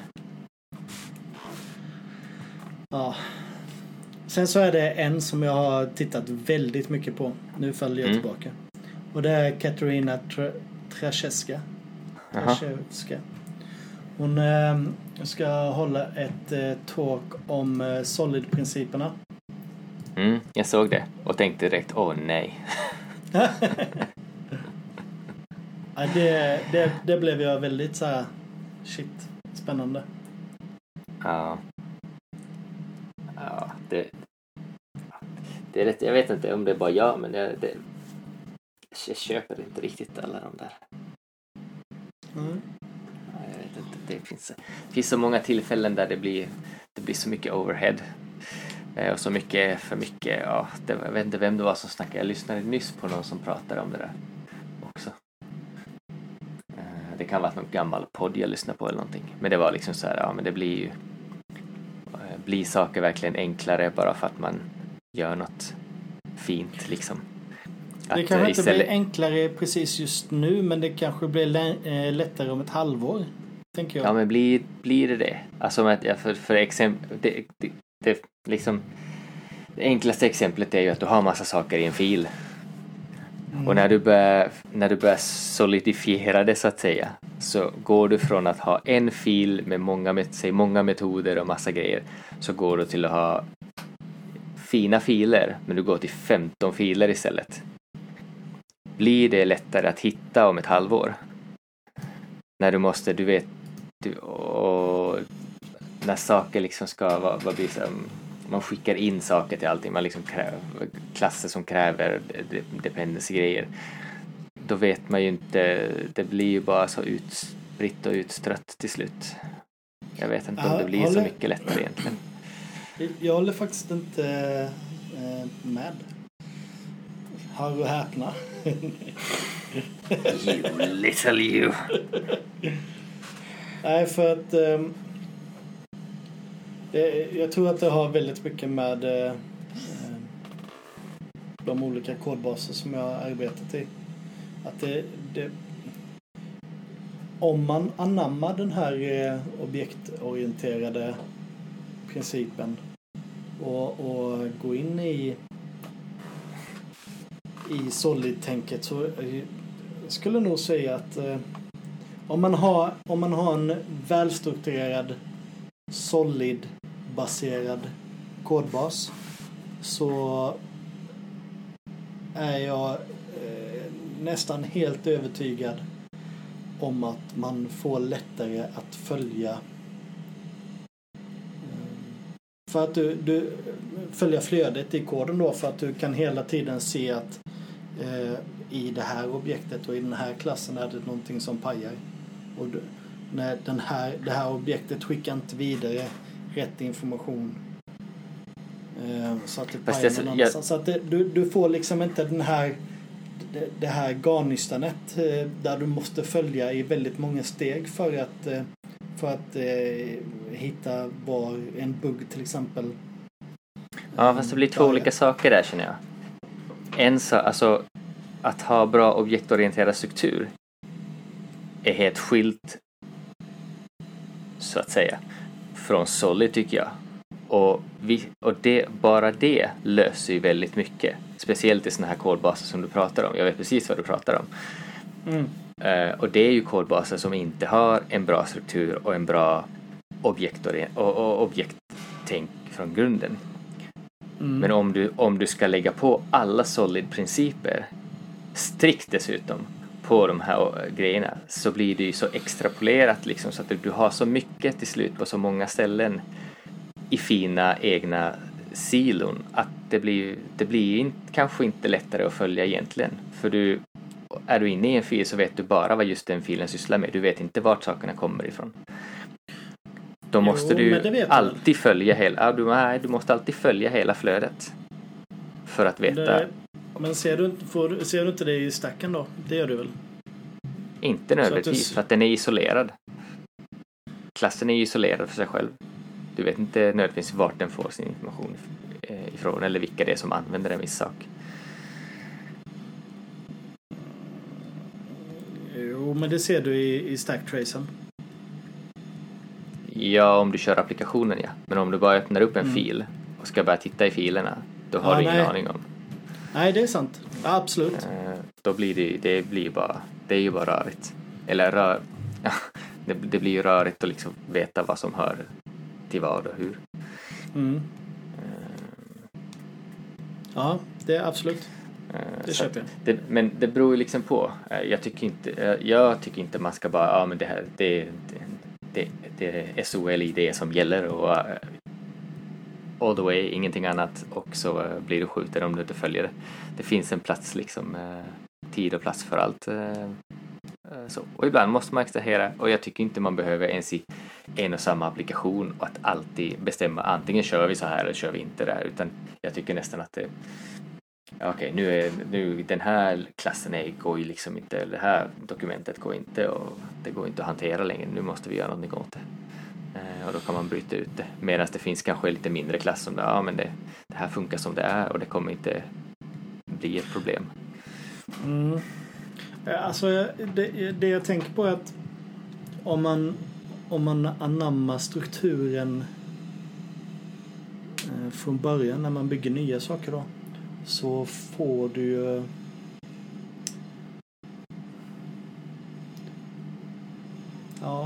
Speaker 2: Ja. Sen så är det en som jag har tittat väldigt mycket på. Nu faller jag tillbaka. Och det är Katarina Trzaskowska. Hon ska hålla ett talk om Solid-principerna.
Speaker 1: Jag såg det och tänkte direkt, nej.
Speaker 2: Ja, det blev jag väldigt så här, spännande.
Speaker 1: Ja, det är rätt, jag vet inte om det är bara jag, men jag köper inte riktigt alla de där. Jag vet inte, det finns så många tillfällen där det blir så mycket overhead och så mycket för mycket. Ja, jag vet inte vem det var som snackade. Jag lyssnade nyss på någon som pratade om det där också. Det kan vara någon gammal podd jag lyssnar på eller någonting, men det var liksom så här, men det blir saker verkligen enklare bara för att man gör något fint liksom.
Speaker 2: Det kanske inte blir enklare precis just nu, men det kanske blir lättare om ett halvår, tänker jag.
Speaker 1: Ja, men blir det? Alltså för exempel, det liksom, det enklaste exemplet är ju att du har massa saker i en fil. Och när du börjar solidifiera det så att säga, så går du från att ha en fil med många metoder och massa grejer, så går du till att ha fina filer, men du går till 15 filer istället. Blir det lättare att hitta om ett halvår? När du måste, och när saker liksom ska vad blir så, man skickar in saker till allting, man liksom klasser som kräver dependency-grejer, då vet man ju inte, det blir ju bara så utspritt och utstrött till slut. Jag vet inte om det blir så mycket lättare egentligen.
Speaker 2: Jag håller faktiskt inte med. Hör och häpna.
Speaker 1: You little you.
Speaker 2: Nej, för att jag tror att det har väldigt mycket med de olika kodbaser som jag har arbetat i. Att om man anammar den här objektorienterade principen och går in i solid-tänket, så skulle jag nog säga att om man har en välstrukturerad solid-baserad kodbas, så är jag nästan helt övertygad om att man får lättare att följa för att du följer flödet i koden då, för att du kan hela tiden se att i det här objektet och i den här klassen är det någonting som pajar, och när det här objektet skickar inte vidare rätt information så att det pajar någon annanstans. Så att du får liksom inte det här garnystanet där du måste följa i väldigt många steg för att hitta var en bugg till exempel.
Speaker 1: Ja, fast det blir två olika saker där, känner jag. Alltså att ha bra objektorienterad struktur är helt skilt, så att säga, från Solid, tycker jag. Och bara det löser ju väldigt mycket. Speciellt i såna här kodbaser som du pratar om. Jag vet precis vad du pratar om. Och det är ju kodbaser som inte har en bra struktur och en bra objekttänk från grunden. Men om du ska lägga på alla solid-principer strikt dessutom på de här grejerna, så blir det ju så extrapolerat liksom, så att du har så mycket till slut på så många ställen i fina egna silon att det blir kanske inte lättare att följa egentligen. För är du inne i en fil så vet du bara vad just den filen sysslar med. Du vet inte vart sakerna kommer ifrån. Då måste du alltid följa du måste alltid följa hela flödet för att veta.
Speaker 2: Men ser du inte det i stacken då? Det gör du väl?
Speaker 1: Inte nödvändigtvis, för att den är isolerad. Klassen är isolerad för sig själv. Du vet inte nödvändigtvis vart den får sin information ifrån, eller vilka det är som använder en viss sak.
Speaker 2: Jo, men det ser du i stacktracen.
Speaker 1: Ja, om du kör applikationen, ja. Men om du bara öppnar upp en fil och ska börja titta i filerna, då har du ingen aning om.
Speaker 2: Nej, det är sant. Ja, absolut.
Speaker 1: Då blir det är ju bara rörigt. Eller det blir ju rörigt att liksom veta vad som hör till vad och hur.
Speaker 2: Ja, det är absolut. Det köper jag.
Speaker 1: Men det beror ju liksom på. Jag tycker inte man ska bara, men det här det är SOLID som gäller och all the way, ingenting annat, och så blir du skjuten om du inte följer det. Det finns en plats liksom, tid och plats för allt. Så. Och ibland måste man extrahera, och jag tycker inte man behöver ens i en och samma applikation och att alltid bestämma antingen kör vi så här eller kör vi inte där, utan jag tycker nästan att nu den här klassen går ju liksom inte, eller det här dokumentet går inte, och det går inte att hantera längre, nu måste vi göra någonting åt det. Och då kan man bryta ut det, medan det finns kanske lite mindre klass som men det här funkar som det är och det kommer inte bli ett problem.
Speaker 2: Alltså det jag tänker på är att om man anammar strukturen från början när man bygger nya saker då, så får du ju ja,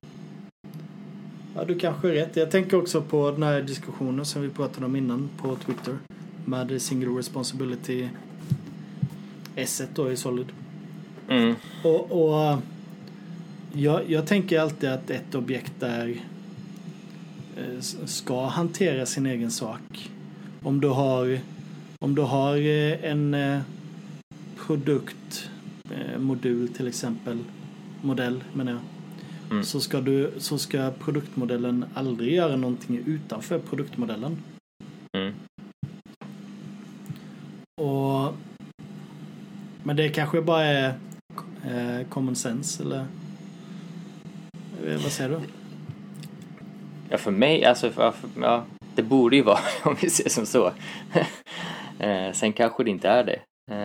Speaker 2: du kanske är rätt. Jag tänker också på den här diskussionen som vi pratade om innan på Twitter med single responsibility S1 då i Solid. Och jag tänker alltid att ett objekt där ska hantera sin egen sak. Om du har en produktmodul till exempel, modell menar jag, så ska produktmodellen aldrig göra någonting utanför produktmodellen. Men det kanske bara är common sense, eller vad säger du?
Speaker 1: Ja, för mig, alltså, det borde ju vara, om vi ser som så. Sen kanske det inte är det.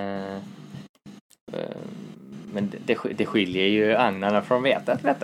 Speaker 1: Men det skiljer ju agnarna från vetet, vet du.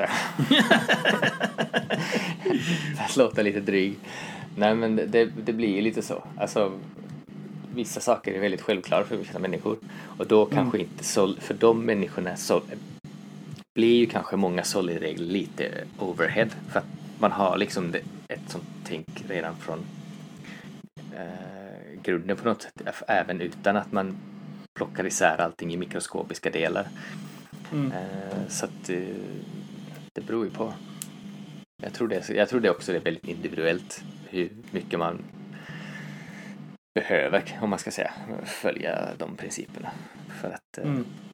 Speaker 1: Det låter lite dryg. Nej, men det blir ju lite så. Alltså, vissa saker är väldigt självklara för vissa människor. Och då kanske inte för de människorna blir ju kanske många solid-regler lite overhead. För att man har liksom ett sånt tänk redan från grunden på något sätt. Även utan att man plockar isär allting i mikroskopiska delar. Så att det beror ju på. Jag tror det också är väldigt individuellt hur mycket man behöver, om man ska säga, följa de principerna. För att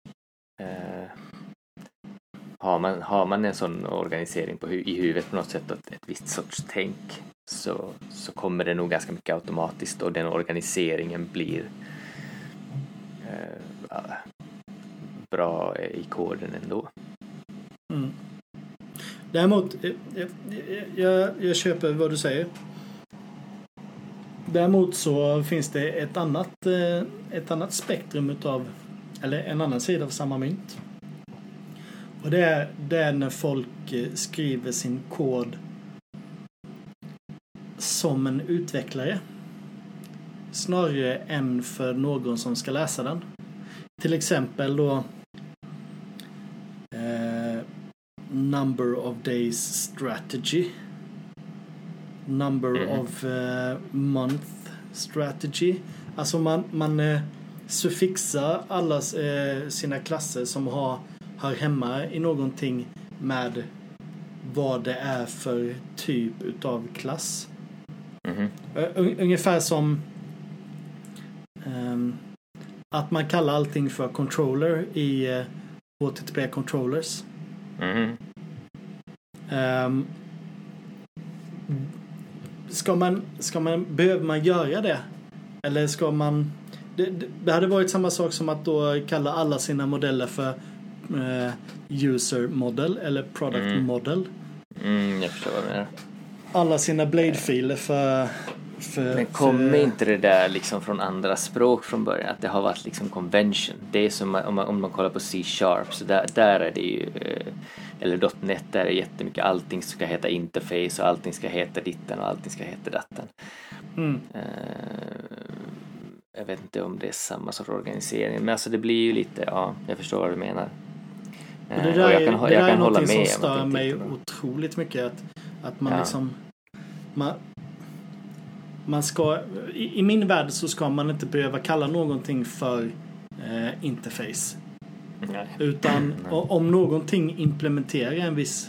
Speaker 1: har man en sån organisering i huvudet på något sätt och ett visst sorts tänk, så kommer det nog ganska mycket automatiskt, och den organiseringen blir bra i koden ändå.
Speaker 2: Däremot jag köper vad du säger. Däremot så finns det ett annat spektrum utav, eller en annan sida av samma mynt. Och det är när folk skriver sin kod som en utvecklare snarare än för någon som ska läsa den. Till exempel då number of days strategy, number of month strategy. Alltså man suffixar alla sina klasser som hör hemma i någonting med vad det är för typ utav klass. Ungefär som att man kallar allting för controller i HTTP controllers. Behöver man göra det? Eller ska man... Det hade varit samma sak som att då kalla alla sina modeller för user model eller product model.
Speaker 1: Jag förstår vad du menar.
Speaker 2: Alla sina blade-filer för
Speaker 1: men kommer inte det där liksom från andra språk från början? Att det har varit liksom convention. Det är som om man kollar på C#, så där är det ju, eller .NET, där är jättemycket, allting ska heta interface och allting ska heta ditten och allting ska heta datten. Jag vet inte om det är samma sorts organisering, men alltså det blir ju lite, jag förstår vad du menar.
Speaker 2: Och det där är något som stör mig otroligt mycket, att man liksom man ska, i min värld så ska man inte behöva kalla någonting för interface. Nej. Utan om någonting implementerar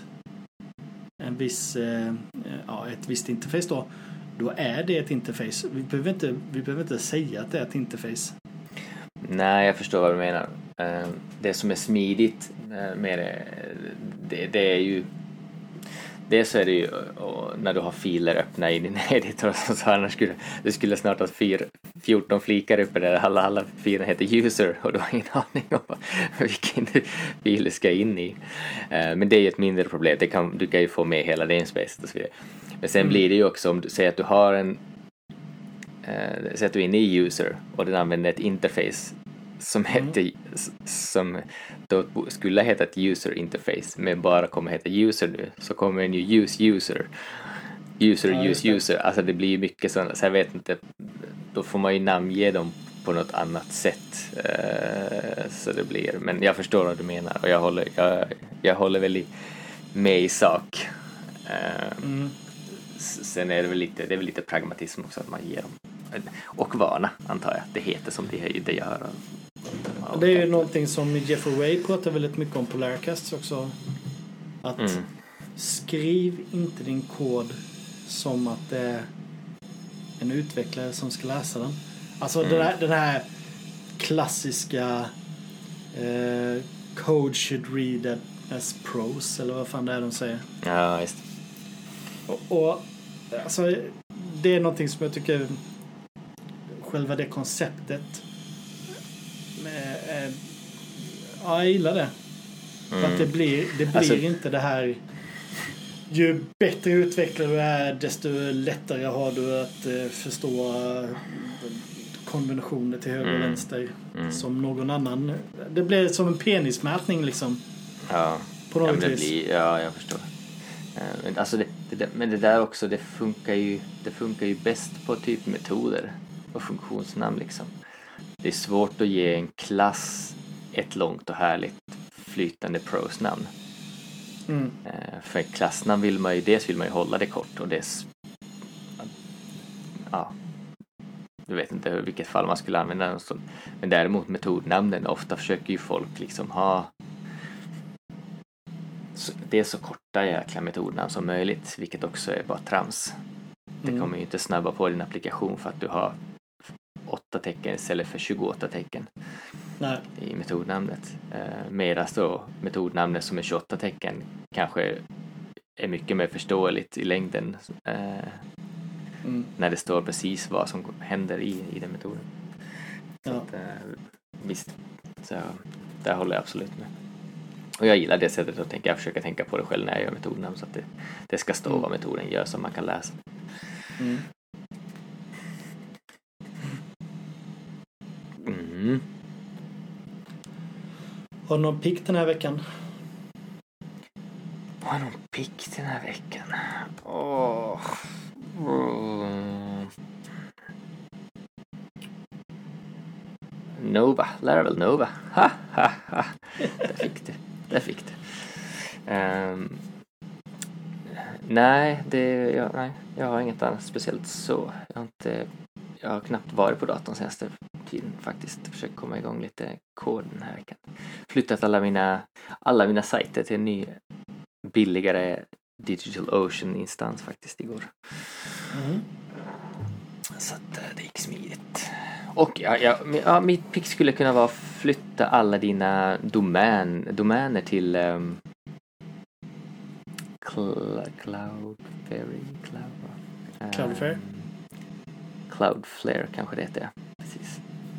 Speaker 2: ett visst interface då är det ett interface. Vi behöver inte säga att det är ett interface.
Speaker 1: Nej, jag förstår vad du menar. Det som är smidigt med det är ju, det så är det ju när du har filer öppna i din editor, så annars skulle snart ha 14 flikar uppe där alla filer heter user, och du har ingen aning om vilken fil du ska in i. Men det är ju ett mindre problem. Du kan ju få med hela namespacet och så vidare. Men sen blir det ju också, om du säger att du har säg att du är inne i user och den använder ett interface som då skulle heta ett user interface, men bara kommer heta user nu, så kommer den ju use user. Alltså det blir ju mycket sådana, så jag vet inte, då får man ju namnge dem på något annat sätt, så det blir, men jag förstår vad du menar, och jag håller väl med i sak. Sen är det väl lite pragmatism också, att man ger dem, och vana, antar jag, det heter som det gör.
Speaker 2: Det är ju någonting som Jeffrey Way pratar väldigt mycket om på Laracast också, att skriv inte din kod som att det är en utvecklare som ska läsa den. Alltså den här klassiska code should read as pros, eller vad fan det är de säger.
Speaker 1: Ja, just.
Speaker 2: Och alltså, det är någonting som jag tycker själva det konceptet ja, jag gillar det. För att det blir alltså, inte det här, ju bättre utvecklare du är, desto lättare har du att förstå konventioner till höger och vänster som någon annan. Det blir som en penismätning liksom.
Speaker 1: Ja,
Speaker 2: på något vis.
Speaker 1: Ja, jag förstår. Alltså men det där också, det funkar ju bäst på typ metoder och funktionsnamn liksom. Det är svårt att ge en klass ett långt och härligt flytande prosnamn. För en klassnamn vill man ju hålla det kort och jag vet inte vilket fall man skulle använda den. Men däremot metodnamnen, ofta försöker ju folk liksom ha det är så korta jäkla metodnamn som möjligt, vilket också är bara trams. Det kommer ju inte snabba på din applikation för att du har 8 tecken istället för 28 tecken. Nej. I metodnamnet. Medan då metodnamnet som är 28 tecken kanske är mycket mer förståeligt i längden när det står precis vad som händer i den metoden. Så att, visst, så där håller jag absolut med. Och jag gillar det sättet att tänka. Jag försöker tänka på det själv när jag gör metodnamn så att det ska stå vad metoden gör så man kan läsa.
Speaker 2: Har du någon pick den här veckan?
Speaker 1: Har någon pick den här veckan? Nova, Laravel Nova. Ha. Där fick du. Nej, jag har inget annat speciellt så. Jag har knappt varit på datorn senaste tiden faktiskt. Försökt komma igång lite kod den här veckan. Flyttat alla mina sajter till en ny billigare DigitalOcean-instans faktiskt igår. Så att det gick smidigt. Och mitt pick skulle kunna vara att flytta alla dina domäner till Cloudflare kanske det heter, precis.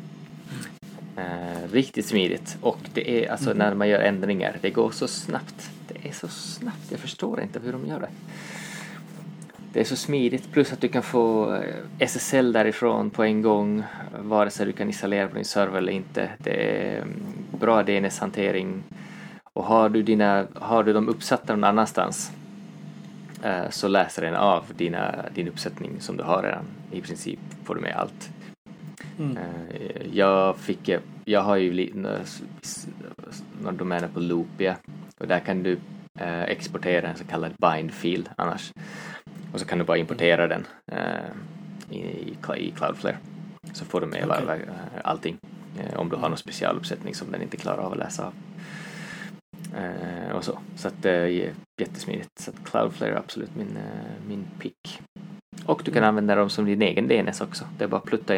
Speaker 1: Riktigt smidigt. Och det är alltså när man gör ändringar, det går så snabbt. Det är så snabbt, jag förstår inte hur de gör det. Det är så smidigt, plus att du kan få SSL därifrån på en gång, vare sig du kan installera på din server eller inte. Det är bra DNS-hantering. Och har du dem uppsatta någon annanstans så läser den av din uppsättning som du har redan. I princip får du med allt. Jag har ju några domäner på Loopia och där kan du exportera en så kallad bind-fil annars. Och så kan du bara importera den i Cloudflare. Så får du med allting. Om du har någon specialuppsättning som den inte klarar av att läsa av. Och så. Så att det är jättesmidigt. Så att Cloudflare är absolut min pick. Och du kan använda dem som din egen DNS också. Det är bara att plutta in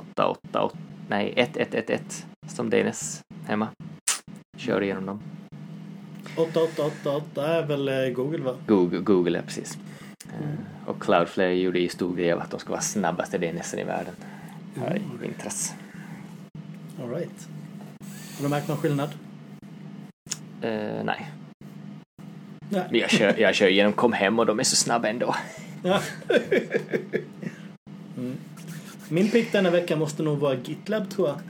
Speaker 1: 1111 som DNS hemma. Kör igenom dem.
Speaker 2: 8888 är väl Google, va?
Speaker 1: Google, ja, precis. Och Cloudflare gjorde ju stor grej av att de ska vara snabbaste DNSen i världen. Här i vintras.
Speaker 2: All right. Har du märkt någon skillnad?
Speaker 1: Nej. Men jag kör igenom kom hem och de är så snabba ändå. Ja.
Speaker 2: Min pick denna vecka måste nog vara GitLab, tror jag.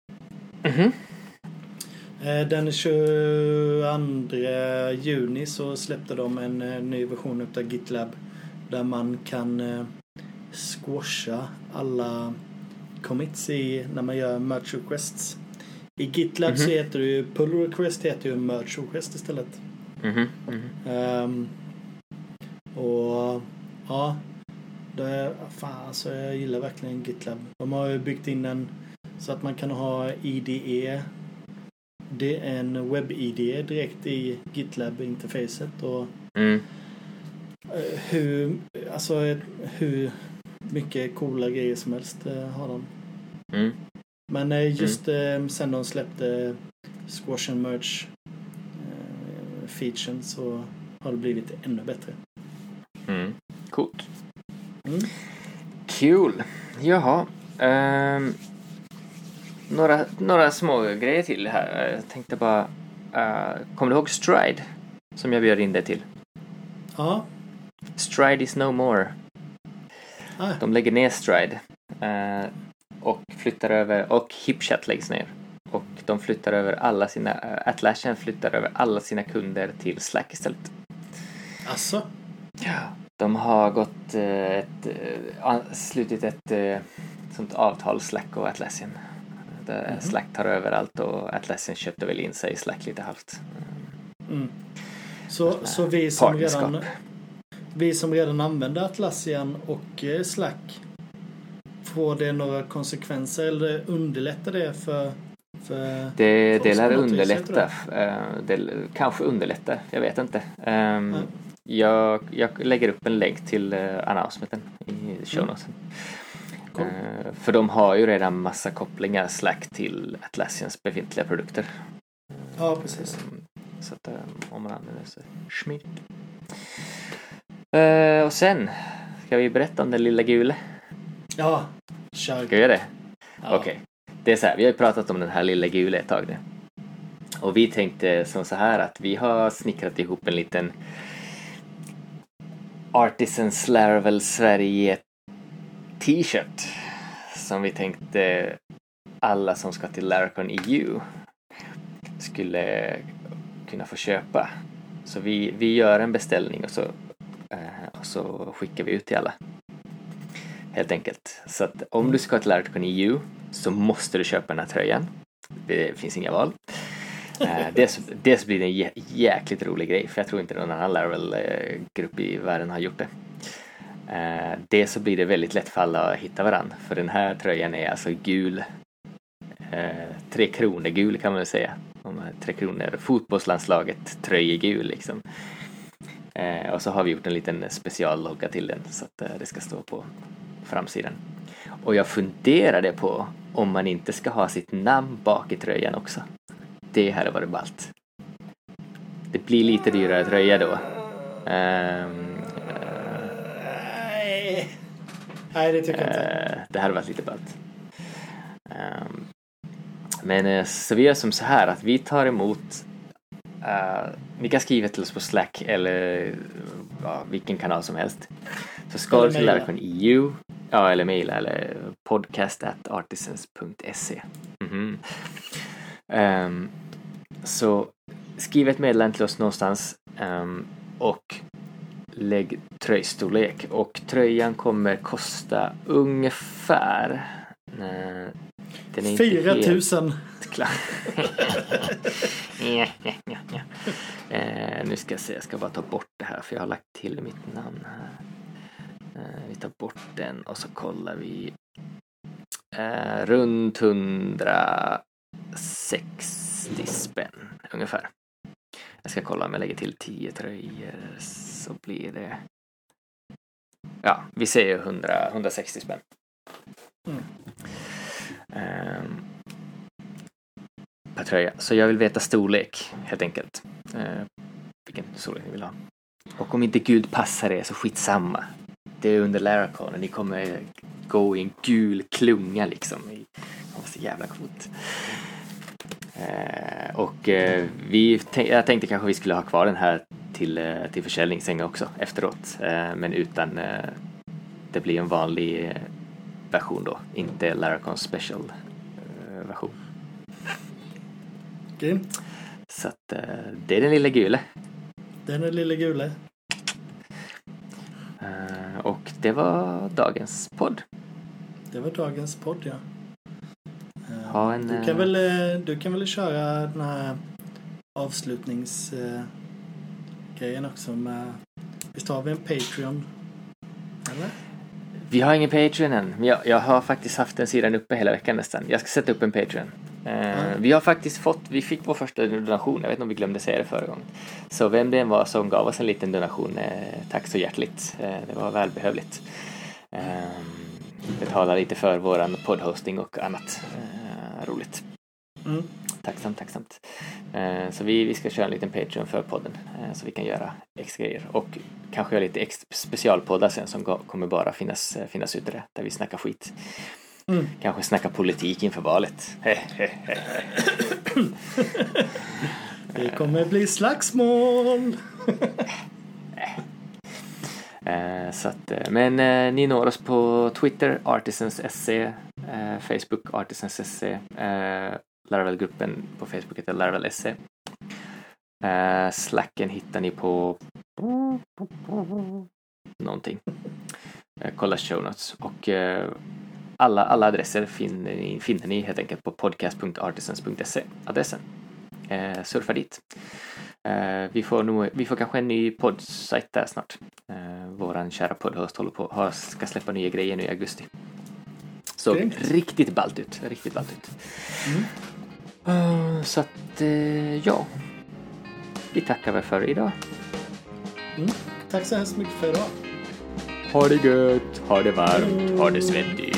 Speaker 2: Den 22 juni så släppte de en ny version av GitLab där man kan squasha alla commits när man gör merge requests. I GitLab så heter det ju pull request, heter ju merge request istället. Och ja, alltså jag gillar verkligen GitLab. De har ju byggt in en så att man kan ha IDE. Det är en webb-IDE direkt i GitLab-interfacet och hur mycket coola grejer som helst har de. Men just sen de släppte Squash and Merge featuren så har det blivit ännu bättre.
Speaker 1: Coolt. Kul. Jaha. Några små grejer till här. Jag tänkte bara... kommer du ihåg Stride? Som jag bjöd in dig till.
Speaker 2: Ja.
Speaker 1: Stride is no more. De lägger ner Stride. Och flyttar över... Och HipChat läggs ner. Och de flyttar över alla sina... Atlassian flyttar över alla sina kunder till Slack istället.
Speaker 2: Asså?
Speaker 1: Ja. De har slutit ett sånt avtal, Slack och Atlassian. Där Slack tar över allt och Atlassian köpte väl in sig i Slack lite halvt.
Speaker 2: Så vi som redan använder Atlassian och Slack, får det några konsekvenser eller underlättar det för
Speaker 1: det lär underlätta. Det kanske underlättar, jag vet inte. Jag lägger upp en länk till announcementen i show notes. Cool. För de har ju redan massa kopplingar Slack till Atlassians befintliga produkter.
Speaker 2: Ja, precis.
Speaker 1: Så att om man använder så schmitt. Och sen ska vi berätta om den lilla gule.
Speaker 2: Ja, kör.
Speaker 1: Ska vi göra det? Ja. Okej. Det är så här, vi har ju pratat om den här lilla gule ett tag nu. Och vi tänkte som så här att vi har snickrat ihop en liten Artisans Laravel Sverige t-shirt som vi tänkte alla som ska till Laracon EU skulle kunna få köpa. Så vi gör en beställning och så skickar vi ut till alla. Helt enkelt. Så att om du ska till Laracon EU så måste du köpa den här tröjan. Det finns inga val. Dels blir det en jäkligt rolig grej, för jag tror inte någon annan Laravel-grupp i världen har gjort det. Det så blir det väldigt lätt för alla att hitta varann, för den här tröjan är alltså gul. 3 kronor gul kan man väl säga. 3 kronor fotbollslandslaget tröjegul liksom. Och så har vi gjort en liten speciallogga till den så att det ska stå på framsidan. Och jag funderade på om man inte ska ha sitt namn bak i tröjan också. Det här var det ballt. Det blir lite dyrare tröja då.
Speaker 2: Nej, det tycker jag inte.
Speaker 1: Det här har varit lite ballt. Men så vi gör som så här att vi tar emot. Ni kan skriva till oss på Slack eller vilken kanal som helst. Så ska du till Laracon EU. Ja, eller mejla eller podcast@artisans.se. Så skriv ett meddelande till oss någonstans och lägg tröjstorlek. Och tröjan kommer kosta ungefär
Speaker 2: 4 000.
Speaker 1: Nu ska jag se, jag ska bara ta bort det här för jag har lagt till mitt namn här. Vi tar bort den och så kollar vi runt 160 spänn ungefär. Jag ska kolla om jag lägger till 10 tröjor så blir det, ja, vi säger 160 spänn. Per tröja. Så jag vill veta storlek helt enkelt. Vilken storlek ni vill ha. Och om inte guld passar det så skitsamma. Det är under Laracon och ni kommer gå i en gul klunga liksom. Det var så jävla coolt. Jag tänkte kanske vi skulle ha kvar den här till försäljning sen också efteråt. Men utan det blir en vanlig version då. Inte Laracon special version.
Speaker 2: Grymt.
Speaker 1: Så att det är den lilla gule.
Speaker 2: Den är lilla gule.
Speaker 1: Och det var dagens podd.
Speaker 2: Det var dagens podd, ja. Du kan väl köra den här avslutningsgrejen också med... Visst har vi en Patreon? Eller?
Speaker 1: Vi har ingen Patreon än. Jag har faktiskt haft den sidan uppe hela veckan nästan. Jag ska sätta upp en Patreon. Vi har faktiskt vi fick vår första donation. Jag vet inte om vi glömde säga det förra gången. Så vem det än var som gav oss en liten donation, tack så hjärtligt. Det var välbehövligt. Betala lite för våran poddhosting och annat roligt. Tacksamt. Så vi ska köra en liten Patreon för podden så vi kan göra extra grejer och kanske göra lite specialpoddar sen som kommer bara finnas ute där vi snackar skit. Kanske snacka politik inför valet.
Speaker 2: Det kommer bli slagsmål.
Speaker 1: Men ni når oss på Twitter, Artisans.se, Facebook, Artisans.se, Laravel-gruppen på Facebook heter Laravel.se. Slacken hittar ni på någonting. Kolla show notes. Och alla adresser finner ni helt enkelt på podcast.artisans.se adressen. Surfa dit. Vi får kanske en ny poddsajt där snart. Våran kära poddhost ska släppa nya grejer nu i augusti. Så riktigt ballt ut. Så att ja. Vi tackar väl för idag.
Speaker 2: Tack så hemskt mycket för idag.
Speaker 1: Ha det gött, ha det varmt, ha det svettigt.